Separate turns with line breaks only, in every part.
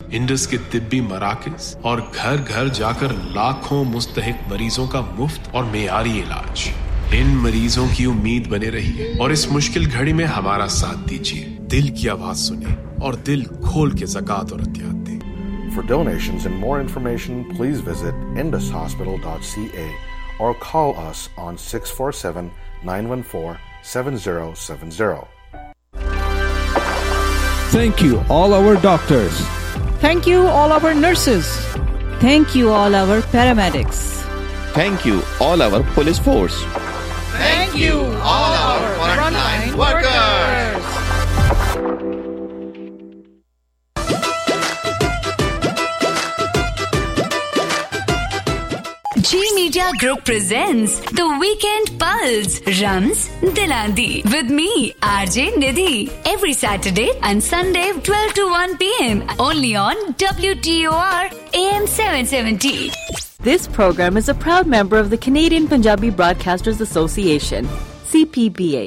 Indus के तिब्बी मराकज़ और घर घर जाकर लाखों मुस्तहिक मरीजों का मुफ्त और मेयारी इलाज। इन मरीजों की उम्मीद बने रहिए और इस मुश्किल घड़ी में हमारा साथ दीजिए। दिल की आवाज सुने और दिल खोल के ज़कात और अतियात दें।
For donations and more information, please visit indushospital.ca or call us on 647-914-7070.
Thank you, all our doctors.
Thank you, all our nurses.
Thank you, all our paramedics.
Thank you, all our police force.
Thank you, all our frontline workers.
G Media Group presents The Weekend Pulse, Rams Dilandi, with me, RJ Nidhi, every Saturday and Sunday 12 to 1 p.m. only on WTOR AM 770.
This program is a proud member of the Canadian Punjabi Broadcasters Association, CPBA.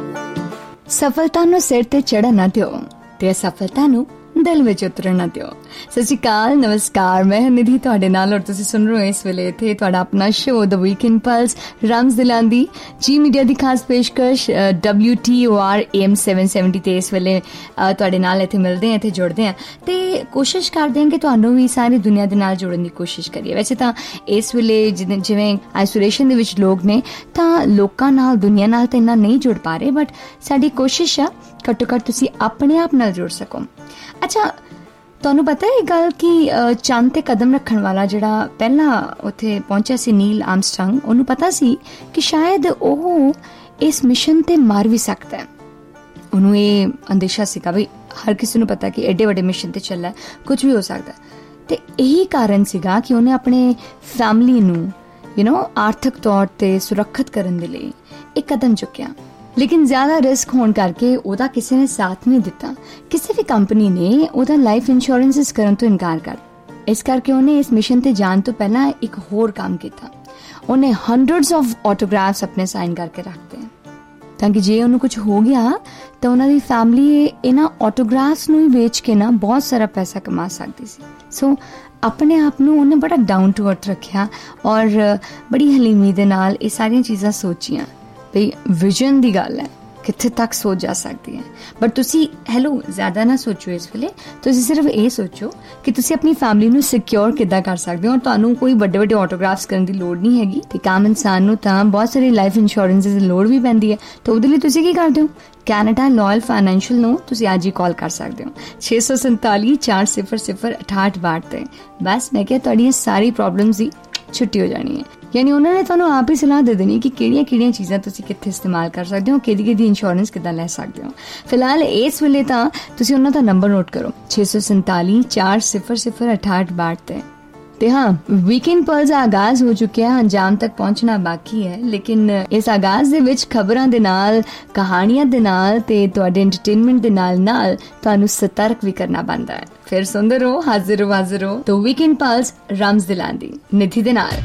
ਸਫਲਤਾ ਨੂੰ ਸਿਰ ਤੇ ਚੜ੍ਹਨ ਨਾ ਦਿਓ ਤੇ ਸਫਲਤਾ ਨੂੰ ਦਿਲ ਵਿੱਚ ਉਤਰਨ ਨਾ ਦਿਓ। ਸਤਿ ਸ਼੍ਰੀ ਅਕਾਲ, ਨਮਸਕਾਰ, ਮੈਂ ਨਿਧੀ ਤੁਹਾਡੇ ਨਾਲ ਔਰ ਤੁਸੀਂ ਸੁਣ ਰਹੇ ਹੋ ਇਸ ਵੇਲੇ ਇੱਥੇ ਤੁਹਾਡਾ ਆਪਣਾ ਸ਼ੋਅ ਦ ਵੀਕਐਂਡ ਪਲਸ ਰਮਜ਼ ਦਿਲਾਂਦੀ ਜੀ ਮੀਡੀਆ ਦੀ ਖਾਸ ਪੇਸ਼ਕਸ਼ WTOR AM 770 ਤੇ ਇਸ ਵੇਲੇ ਤੁਹਾਡੇ ਨਾਲ ਇੱਥੇ ਮਿਲਦੇ ਹਾਂ, ਇੱਥੇ ਜੁੜਦੇ ਹਾਂ ਤੇ ਕੋਸ਼ਿਸ਼ ਕਰਦੇ ਹਾਂ ਕਿ ਤੁਹਾਨੂੰ ਵੀ ਸਾਰੀ ਦੁਨੀਆ ਦੇ ਨਾਲ ਜੋੜਨ ਦੀ ਕੋਸ਼ਿਸ਼ ਕਰੀਏ। ਵੈਸੇ ਤਾਂ ਇਸ ਵੇਲੇ ਜਿਵੇਂ ਆਈਸੋਲੇਸ਼ਨ ਦੇ ਵਿੱਚ ਲੋਕ ਨੇ ਤਾਂ ਲੋਕਾਂ ਨਾਲ ਦੁਨੀਆ ਨਾਲ ਤਾਂ ਇੰਨਾ ਨਹੀਂ ਜੁੜ ਪਾ ਰਹੇ, ਬਟ ਸਾਡੀ ਕੋਸ਼ਿਸ਼ ਆ ਘੱਟੋ ਘੱਟ ਤੁਸੀਂ ਆਪਣੇ ਆਪ ਨਾਲ ਜੁੜ ਸਕੋ। ਅੱਛਾ, ਤੁਹਾਨੂੰ ਪਤਾ ਹੈ ਇਹ ਗੱਲ ਕਿ ਚੰਦ ਤੇ ਕਦਮ ਰੱਖਣ ਵਾਲਾ ਜਿਹੜਾ ਪਹਿਲਾਂ ਉੱਥੇ ਪਹੁੰਚਿਆ ਸੀ ਨੀਲ ਆਰਮਸਟਰੰਗ, ਉਹਨੂੰ ਪਤਾ ਸੀ ਕਿ ਸ਼ਾਇਦ ਉਹ ਇਸ ਮਿਸ਼ਨ ਤੇ ਮਰ ਵੀ ਸਕਦਾ ਹੈ। ਉਹਨੂੰ ਇਹ ਅੰਦੇਸ਼ਾ ਸੀਗਾ ਵੀ ਹਰ ਕਿਸੇ ਨੂੰ ਪਤਾ ਕਿ ਐਡੇ ਵੱਡੇ ਮਿਸ਼ਨ ਤੇ ਚੱਲਾ ਕੁਝ ਵੀ ਹੋ ਸਕਦਾ, ਤੇ ਇਹੀ ਕਾਰਨ ਸੀਗਾ ਕਿ ਉਹਨੇ ਆਪਣੇ ਫੈਮਿਲੀ ਨੂੰ ਆਰਥਿਕ ਤੌਰ ਤੇ ਸੁਰੱਖਿਅਤ ਕਰਨ ਦੇ ਲਈ ਇੱਕ ਕਦਮ ਚੁੱਕਿਆ। ਲੇਕਿਨ ਜ਼ਿਆਦਾ ਰਿਸਕ ਹੋਣ ਕਰਕੇ ਉਹਦਾ ਕਿਸੇ ਨੇ ਸਾਥ ਨਹੀਂ ਦਿੱਤਾ। ਕਿਸੇ ਵੀ ਕੰਪਨੀ ਨੇ ਉਹਦਾ ਲਾਈਫ ਇੰਸ਼ੋਰੈਂਸ ਕਰਨ ਤੋਂ ਇਨਕਾਰ ਕਰ, ਇਸ ਕਰਕੇ ਉਹਨੇ ਇਸ ਮਿਸ਼ਨ ਤੇ ਜਾਣ ਤੋਂ ਪਹਿਲਾਂ ਇੱਕ ਹੋਰ ਕੰਮ ਕੀਤਾ। ਉਹਨੇ ਹੰਡਰਡਸ ਆਫ ਆਟੋਗ੍ਰਾਫਸ ਆਪਣੇ ਸਾਈਨ ਕਰਕੇ ਰੱਖਤੇ ਤਾਂ ਕਿ ਜੇ ਉਹਨੂੰ ਕੁਝ ਹੋ ਗਿਆ ਤਾਂ ਉਹਨਾਂ ਦੀ ਫੈਮਿਲੀ ਇਹਨਾਂ ਆਟੋਗ੍ਰਾਫਸ ਨੂੰ ਹੀ ਵੇਚ ਕੇ ਨਾ ਬਹੁਤ ਸਾਰਾ ਪੈਸਾ ਕਮਾ ਸਕਦੀ ਸੀ। ਸੋ ਆਪਣੇ ਆਪ ਨੂੰ ਉਹਨੇ ਬੜਾ ਡਾਊਨ ਟੂ ਅਰਥ ਰੱਖਿਆ ਔਰ ਬੜੀ ਹਲੀਮੀ ਦੇ ਨਾਲ ਇਹ ਸਾਰੀਆਂ ਚੀਜ਼ਾਂ ਸੋਚੀਆਂ ਵੀ ਵਿਜ਼ਨ ਦੀ ਗੱਲ ਹੈ, ਕਿੱਥੇ ਤੱਕ ਸੋਚ ਜਾ ਸਕਦੀ ਹੈ। ਬਟ ਤੁਸੀਂ ਜ਼ਿਆਦਾ ਨਾ ਸੋਚੋ ਇਸ ਵੇਲੇ, ਤੁਸੀਂ ਸਿਰਫ ਇਹ ਸੋਚੋ ਕਿ ਤੁਸੀਂ ਆਪਣੀ ਫੈਮਿਲੀ ਨੂੰ ਸਿਕਿਉਰ ਕਿੱਦਾਂ ਕਰ ਸਕਦੇ ਹੋ। ਤੁਹਾਨੂੰ ਕੋਈ ਵੱਡੇ ਵੱਡੇ ਆਟੋਗ੍ਰਾਫਸ ਕਰਨ ਦੀ ਲੋੜ ਨਹੀਂ ਹੈਗੀ ਤੇ ਆਮ ਇਨਸਾਨ ਨੂੰ ਤਾਂ ਬਹੁਤ ਸਾਰੀ ਲਾਈਫ ਇੰਸ਼ੋਰੈਂਸ ਦੀ ਲੋੜ ਵੀ ਪੈਂਦੀ ਹੈ। ਤਾਂ ਉਹਦੇ ਲਈ ਤੁਸੀਂ ਕੀ ਕਰਦੇ ਹੋ? ਕੈਨੇਡਾ ਲਾਇਲ ਫਾਈਨੈਂਸ਼ੀਅਲ ਨੂੰ ਤੁਸੀਂ ਅੱਜ ਹੀ ਕਾਲ ਕਰ ਸਕਦੇ ਹੋ 647 400 6862 ਤੇ। ਬਸ ਮੈਂ ਕਿਹਾ ਤੁਹਾਡੀਆਂ ਸਾਰੀ ਪ੍ਰੋਬਲਮਸ ਦੀ ਛੁੱਟੀ ਹੋ ਜਾਣੀ ਹੈ। ਯਾਨੀ ਉਹਨਾਂ ਨੇ ਤੁਹਾਨੂੰ ਆਪ ਹੀ ਸਲਾਹ ਦੇ ਦੇਣੀ ਕਿ ਕਿਹੜੀਆਂ ਕਿਹੜੀਆਂ ਚੀਜ਼ਾਂ ਤੁਸੀਂ ਕਿੱਥੇ ਇਸਤੇਮਾਲ ਕਰ ਸਕਦੇ ਹੋ, ਕਿਹਦੀ ਇੰਸ਼ੋਰੈਂਸ ਕਿੱਦਾਂ ਲੈ ਸਕਦੇ ਹੋ। ਫਿਲਹਾਲ ਇਸ ਵੇਲੇ ਤਾਂ ਤੁਸੀਂ ਉਹਨਾਂ ਦਾ ਨੰਬਰ ਨੋਟ ਕਰੋ 647 400 6862 ਤੇ ਹਾਂ, ਵੀਕਐਂਡ ਪਲਸ ਦਾ ਆਗਾਜ਼ ਹੋ ਚੁੱਕਿਆ, ਅੰਜਾਮ ਤੱਕ ਪਹੁੰਚਣਾ ਬਾਕੀ ਹੈ। ਲੇਕਿਨ ਇਸ ਆਗਾਜ਼ ਦੇ ਵਿੱਚ ਖਬਰਾਂ ਦੇ ਨਾਲ, ਕਹਾਣੀਆਂ ਦੇ ਨਾਲ ਤੇ ਤੁਹਾਡੇ ਐਂਟਰਟੇਨਮੈਂਟ ਦੇ ਨਾਲ ਤੁਹਾਨੂੰ ਸਤਰਕ ਵੀ ਕਰਨਾ ਬਣਦਾ ਹੈ। ਫਿਰ ਸੁਣਦੇ ਰਹੋ, ਹਾਜ਼ਰ ਹੋ ਤੇ ਵੀਕਐਂਡ ਪਲਸ ਰਮਜ਼ ਦਿਲਾਂਦੀ ਨਿਧੀ ਦੇ ਨਾਲ।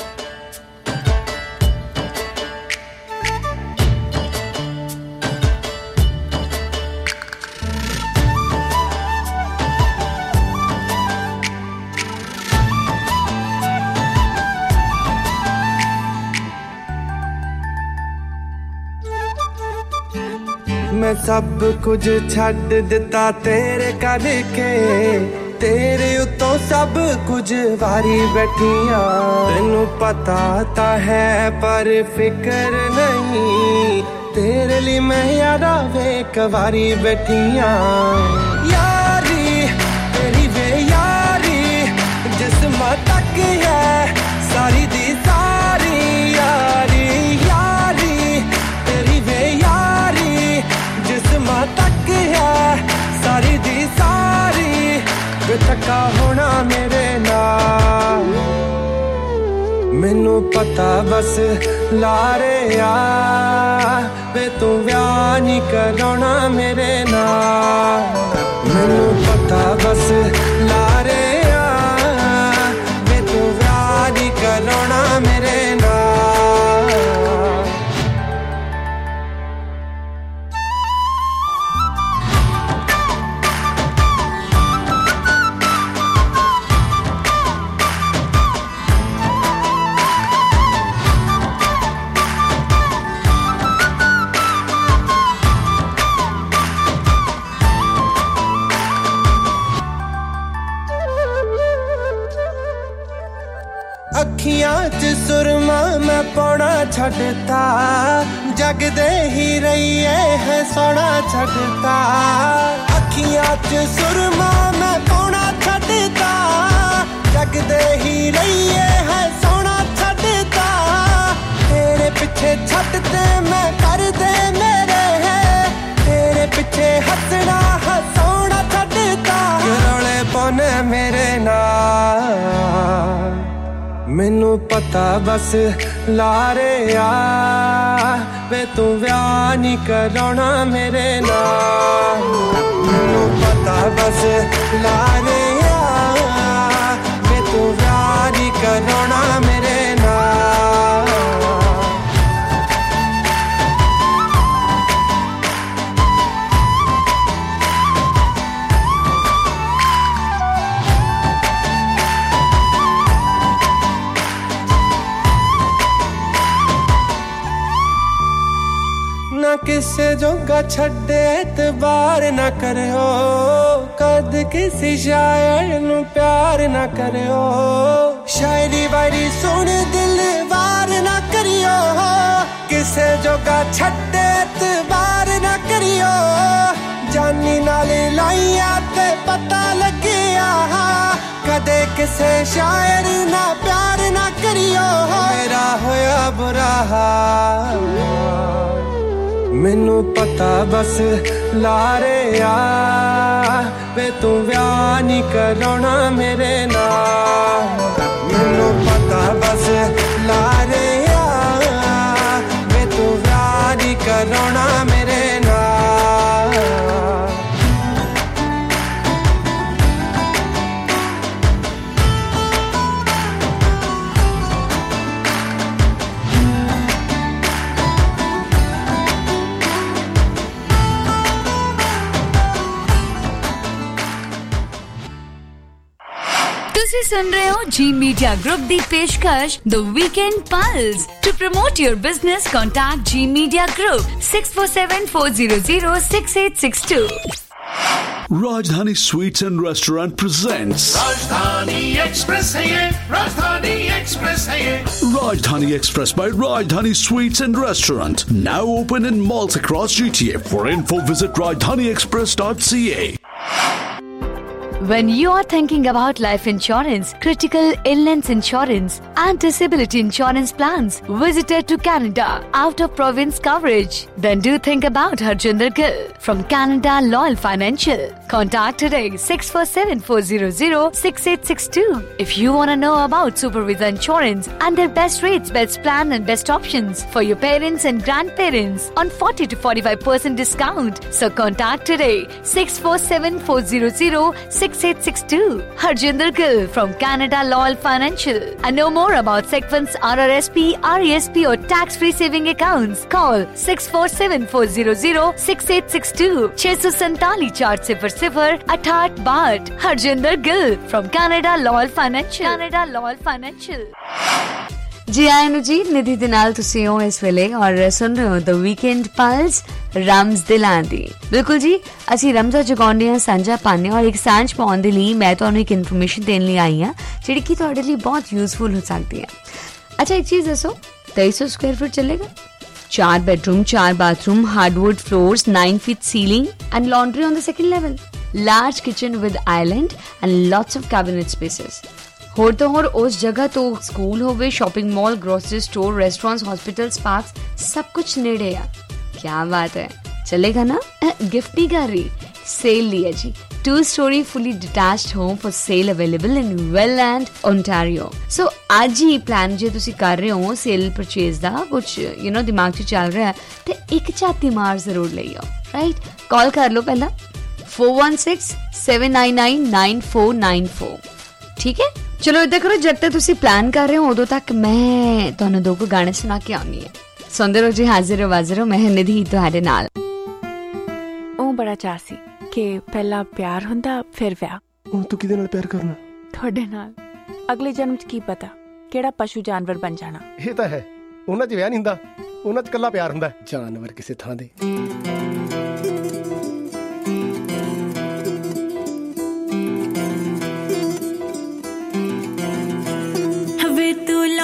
ਮੈਂ ਸਭ ਕੁਝ ਛੱਡ ਦਿੱਤਾ ਤੇਰੇ ਕਰਕੇ, ਤੇਰੇ ਉੱਤੋਂ ਸਭ ਕੁਝ ਵਾਰੀ ਬੈਠੀਆਂ। ਤੈਨੂੰ ਪਤਾ ਤਾਂ ਹੈ ਪਰ ਫਿਕਰ ਨਹੀਂ, ਤੇਰੇ ਲਈ ਮੈਂ ਯਾਰਾ ਵੇਖ ਵਾਰੀ ਬੈਠੀਆਂ। ਯਾਰੀ ਤੇਰੀ ਵੇ ਯਾਰੀ ਜਿਸਮਾਂ ਤੱਕ ਹੈ ਸਾਰੀ ਦੀ ਸਾਰੀ ਯਾਰੀ। ਯਾਰੀ ਤੇਰੀ ਵੇ ਯਾਰੀ ਜਿਸਮਾਂ ਤੱਕ ਹੈ ਸਾਰੀ ਦੀ ਸਾਰੀ। ਵੇ ਥੱਕਾ ਹੋਣਾ ਮੇਰੇ ਨਾਲ, ਮੈਨੂੰ ਪਤਾ ਬਸ ਲਾਰੇ ਆ। ਵੇ ਤੂੰ ਵਿਆਹ ਨਹੀਂ ਕਰਾਉਣਾ ਮੇਰੇ ਨਾਲ, ਮੈਨੂੰ ਪਤਾ ਬਸ ਲਾਰੇ ਆ। ਵੇ ਤੂੰ ਵਿਆਹ ਨਹੀਂ ਕਰਾਉਣਾ ਮੇਰੇ ਨਾਲ। ਅੱਖੀਆਂ 'ਚ ਸੁਰਮਾ ਮੈਂ ਪਾਉਣਾ ਛੱਡਤਾ ਜਗ ਦੇ ਹੀ ਰਹੀਏ ਹੈ ਸੋਹਣਾ ਛੱਡਤਾ ਅੱਖੀਆਂ 'ਚ ਸੁਰਮਾ ਮੈਂ ਪਾਉਣਾ ਛੱਡਤਾ ਜਗ ਦੇ ਹੀ ਰਹੀਏ ਹੈ ਸੋਹਣਾ ਛੱਡਤਾ ਤੇਰੇ ਪਿੱਛੇ ਛੱਡ ਤੇ ਮੈਂ ਕਰਦੇ ਮੇਰੇ ਹੈ ਤੇਰੇ ਪਿੱਛੇ ਹੱਸਣਾ ਹਸਾਉਣਾ ਛੱਡਤਾ ਰੌਲੇ ਪਾਉਣੇ ਮੇਰੇ ਨਾਲ ਮੈਨੂੰ ਪਤਾ ਬਸ ਲਾਰੇ ਆ ਵੇ ਤੂੰ ਵਿਆਹ ਨਹੀਂ ਕਰਾਉਣਾ ਮੇਰੇ ਨਾਲ ਮੈਨੂੰ ਪਤਾ ਬਸ ਲਾਰੇ ਆ ਵੇ ਤੂੰ ਵਿਆਹ ਨਹੀਂ ਕਰਾਉਣਾ ਮੇਰੇ ਨਾਲ ना किसे जोगा छड्डे एतबार ना करियो कद किसी शायर नू प्यार ना करियो शायरी वायरी सुन दिल वार ना करियो किसे जोगा छड्डे एतबार ना करियो जानी नाल लाइया ते पता लगिया कदे किसे शायर ना प्यार ना करियो मेरा होया बुरा हाल ਮੈਨੂੰ ਪਤਾ ਬਸ ਲਾਰੇ ਆ ਵੇ ਤੂੰ ਵਿਆਹ ਨਹੀਂ ਕਰਾਉਣਾ ਮੇਰੇ ਨਾਲ ਮੈਨੂੰ ਪਤਾ ਬਸ ਲਾਰੇ ਆ ਵੇ ਤੂੰ ਵਿਆਹ ਨਹੀਂ ਕਰਾਉਣਾ ਮੇਰੇ ਨਾਲ
ਤੁਸੀਂ ਸੁਣ ਰਹੇ ਹੋ ਜੀ ਮੀਡੀਆ ਗਰੁੱਪ ਦੀ ਪੇਸ਼ਕਸ਼ the weekend plus to promote your business contact G media group 6474006862
Rajdhani Sweets and Restaurant presents
Rajdhani Express hai ye, Rajdhani Express hai ye.
Rajdhani Express by Rajdhani Sweets and Restaurant, now open in malls across GTA. For info visit rajdhaniexpress.ca.
When you are thinking about life insurance, critical illness insurance and disability insurance plans, visited to Canada, out of province coverage, then do think about Harjinder Gill from Canada Loyal Financial. Contact today 6474006862. If you want to know about Super Visa Insurance and their best rates, best plan and best options for your parents and grandparents on 40 to 45% discount. So contact today 6474006862. Harjinder Gill from Canada Loyal Financial. And know more about Sequence RRSP, RESP or tax-free saving accounts. Call 6474006862. 647-400-6862. Harjinder Gill from Canada Loyal Financial. Canada Loyal Financial. जी आए नु जी निधि दे नाल तुसी हो इस वेले और सुन रहे हो द वीकेंड पल्स रम्स दिलां दी। बिल्कुल जी ਅਸੀਂ ਰਮਜ਼ਾ ਜਗਾਉਂਦੇ ਹਾਂ ਸਾਂਝਾ ਪਾਉਂਦੇ ਹਾਂ ਔਰ ਇੱਕ ਸਾਂਝ ਪਾਉਣ ਦੇ ਲਈ ਮੈਂ ਤੁਹਾਨੂੰ ਇੱਕ ਇਨਫੋਰਮੇਸ਼ਨ ਦੇਣ ਲਈ ਆਈ ਹਾਂ ਜਿਹੜੀ ਕਿ ਤੁਹਾਡੇ ਲਈ ਬਹੁਤ ਯੂਜ਼ਫੁਲ ਹੋ ਸਕਦੀ ਹੈ। ਅੱਛਾ ਇੱਕ ਚੀਜ਼ ਦੱਸੋ 2300 ਸਕੁਆयर फुट चलेगा 4 bedroom 4 bathroom hardwood floors 9 feet ceiling and laundry on the second level large kitchen with island and lots of cabinet spaces ਹੋਰ ਤੋਂ ਹੋਰ ਉਸ ਜਗ੍ਹਾ ਤੋਂ ਸਕੂਲ ਹੋਵੇ shopping mall grocery store restaurants hospitals parks ਸਭ ਕੁਝ ਨੇੜੇ ਆ ਕੀ ਬਾਤ ਹੈ चलेगा ना गिफ्ट नहीं कर रही सेल लिया जी 2-story fully detached home for sale available in Welland, Ontario. So आज ही plan जे तुसी कर रहे हो सेल परचेज दा कुछ दिमाग च चल रहा है ते एक झाती मार जरूर लइयो राइट कॉल कर लो पहला 4167999494 ठीक है चलो इधर करो जब तक तुसी प्लान कर रहे हो उदों तक मैं तुहानू दो गाने सुना के आउनी है सुनदे रहो जी हाजिर वाजिर मैं निधि तुहाडे नाल
बड़ा चाह सी कि पहला प्यार हुंदा फिर विआह
हुण तू किदे नाल प्यार करना
तुहाडे नाल अगले जन्म च की पता केड़ा पशु जानवर बन जाना
ਇਹ ਤਾਂ ਹੈ ਉਹਨਾਂ 'ਚ ਵਿਆਹ ਨਹੀਂ ਹੁੰਦਾ ਉਹਨਾਂ 'ਚ ਕੱਲਾ ਪਿਆਰ ਹੁੰਦਾ ਜਾਨਵਰ ਕਿਸੇ ਥਾਂ ਦੇ
ਵੇ ਤੂੰ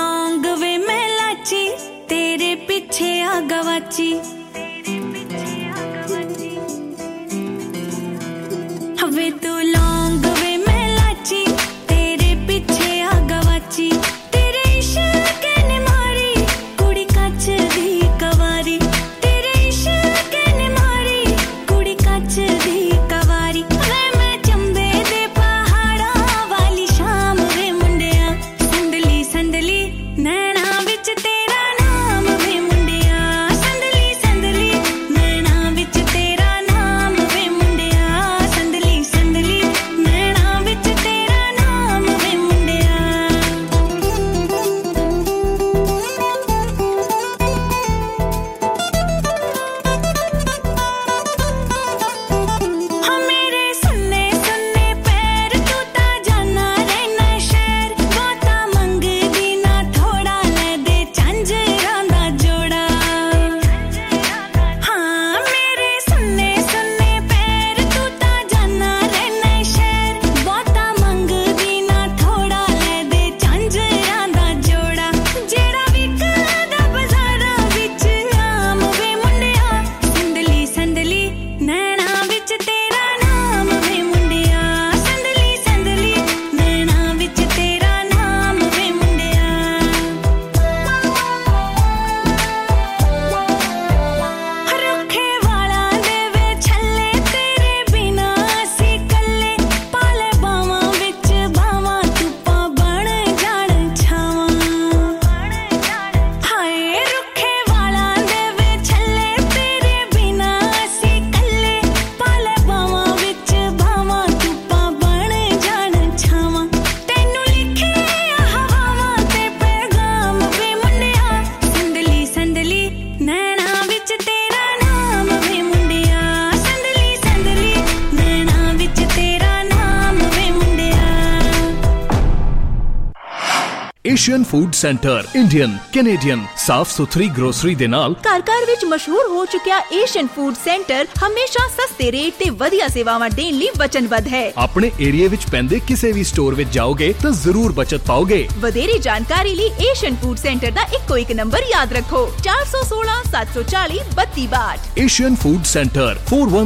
Asian food centre Indian Canadian ਸਾਫ਼ ਸੁਥਰੀ ਗਰੋਸਰੀ ਦੇ ਨਾਲ
ਘਰ ਵਿੱਚ ਮਸ਼ਹੂਰ ਹੋ ਚੁੱਕਿਆ ਏਸ਼ੀਅਨ ਫੂਡ ਸੈਂਟਰ ਹਮੇਸ਼ਾ ਸਸਤੇ ਰੇਟ ਤੇ ਵਧੀਆ ਸੇਵਾਵਾਂ ਦੇਣ ਲਈ ਵਚਨਬੱਧ ਹੈ।
ਆਪਣੇ ਏਰੀਆ ਵਿੱਚ ਪੈਂਦੇ ਕਿਸੇ ਵੀ ਸਟੋਰ ਵਿੱਚ ਜਾਓਗੇ ਤਾਂ ਜ਼ਰੂਰ ਬਚਤ ਪਾਓਗੇ।
ਵਧੇਰੇ ਜਾਣਕਾਰੀ ਲਈ ਏਸ਼ੀਅਨ ਫੂਡ ਸੈਂਟਰ ਦਾ ਇੱਕੋ ਇੱਕ ਨੰਬਰ ਯਾਦ ਰੱਖੋ 416 740 3262।
Asian food centre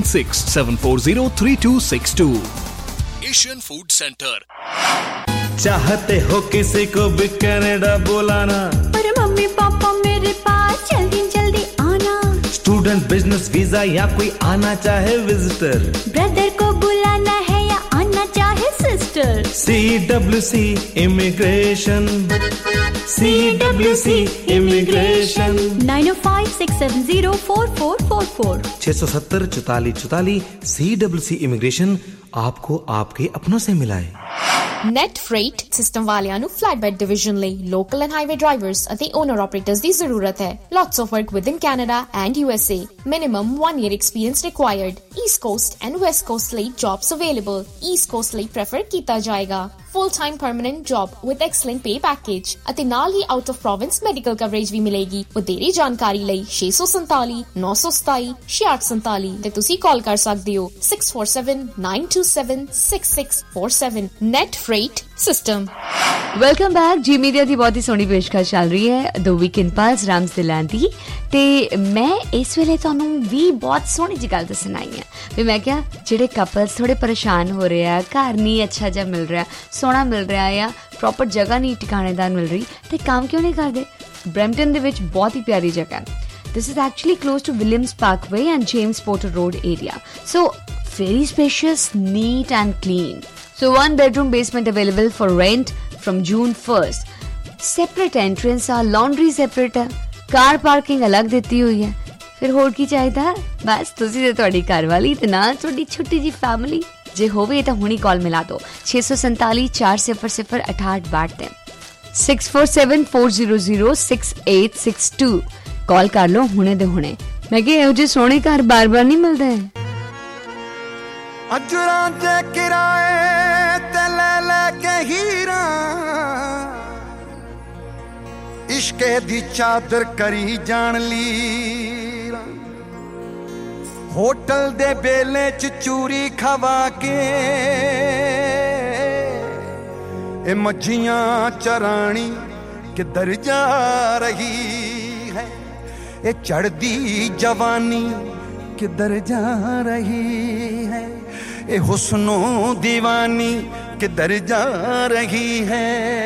4167403262। Asian food centre.
चाहते हो किसी को भी कनाडा बुलाना,
पर मम्मी पापा मेरे पास जल्दी जल्दी आना।
स्टूडेंट बिजनेस वीजा या कोई आना चाहे विजिटर,
ब्रदर को बुलाना है या आना चाहे sister.
CWC immigration, CWC immigration
9056704444
670 44 44। CWC immigration आपको आपके अपनों से मिलाए।
नेट फ्रेट सिस्टम वालियां नु फ्लैटबेड डिवीजन ਲਈ ਲੋਕਲ ਐਂਡ ਹਾਈਵੇ ਡਰਾਈਵਰਸ ਅਤੇ ਓਨਰ ਆਪਰੇਟਰਸ ਦੀ ਜ਼ਰੂਰਤ ਹੈ। Lots of work within Canada and USA. Minimum 1 year experience required. East Coast and West Coast ਲਈ jobs available. East Coast ਲਈ prefer ਕੀਤਾ ਜਾਏਗਾ। Full-time permanent job with excellent pay package ਅਤੇ ਨਾਲ ਹੀ out of province medical coverage ਵੀ ਮਿਲੇਗੀ। ਵਧੇਰੇ ਜਾਣਕਾਰੀ ਲਈ 647 927 6847 ਤੇ ਤੁਸੀਂ ਕਾਲ ਕਰ ਸਕਦੇ ਹੋ 6479276647। Net Freight System।
Welcome back. G media की बहुत ही सोहनी पेशकश चल रही है द वीकेंड पल्स राम्स दिलां दी ते मैं इस वेले तुहानू भी बहुत सोहनी जी गल दस्सण आई हां भी मैं क्या जिहड़े कपल्स थोड़े परेशान हो रहे हैं, घर नहीं अच्छा जा मिल रहा, सोहना मिल रहा या प्रॉपर जगह नहीं ठिकानेदार मिल रही ते काम क्यों नहीं करते। ब्रैम्पटन दे विच बहुत ही प्यारी जगह है। This is actually close to Williams Parkway and James Porter Road area, so very spacious, neat and clean. So 1 bedroom basement available for rent from June 1st. Separate entrance are laundry separate है, car parking अलग देती हुई है। फिर होर की चाहिदा बस तुसी ते तुहाडी घरवाली ते नाल तुहाडी छोटी जी फैमिली जे होवे तां हुणी कॉल मिला दो 647 400 6862 ते 6474006862 कॉल कर लो हुणे दे हुणे। मैं कि एहो जे सोहणे घर बार-बार नहीं मिलदे।
अजरां दे किराए ते ले के हीरा इश्के दी चादर करी जान ली। होटल दे बेले च चूरी खवा के ए मच्छियां चरानी किधर जा रही है, ए चढ़दी जवानी किधर जा रही है, ए हुस्नो दीवानी किधर जा रही है।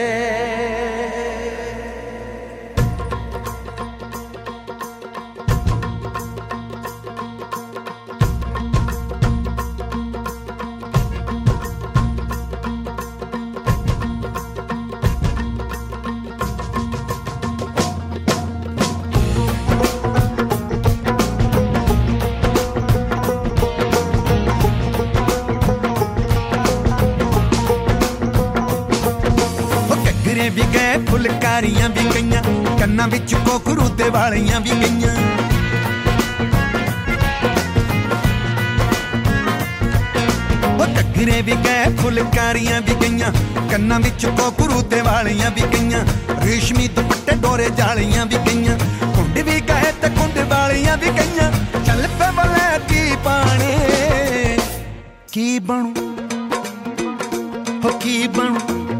भी गए फुलकारियां भी गईयां, कन्ना विच कोकरू ते वालियां भी गईयां। घगरे भी गए फुलकारियां भी गईयां, कन्ना विच कोकरू ते वालियां भी गईयां। रेशमी दुपट्टे डोरे जालियां भी गईयां, कुंड भी गए ते कुंड वालियां भी गईयां। चल पे वाले की पाने की बनू हो की बनू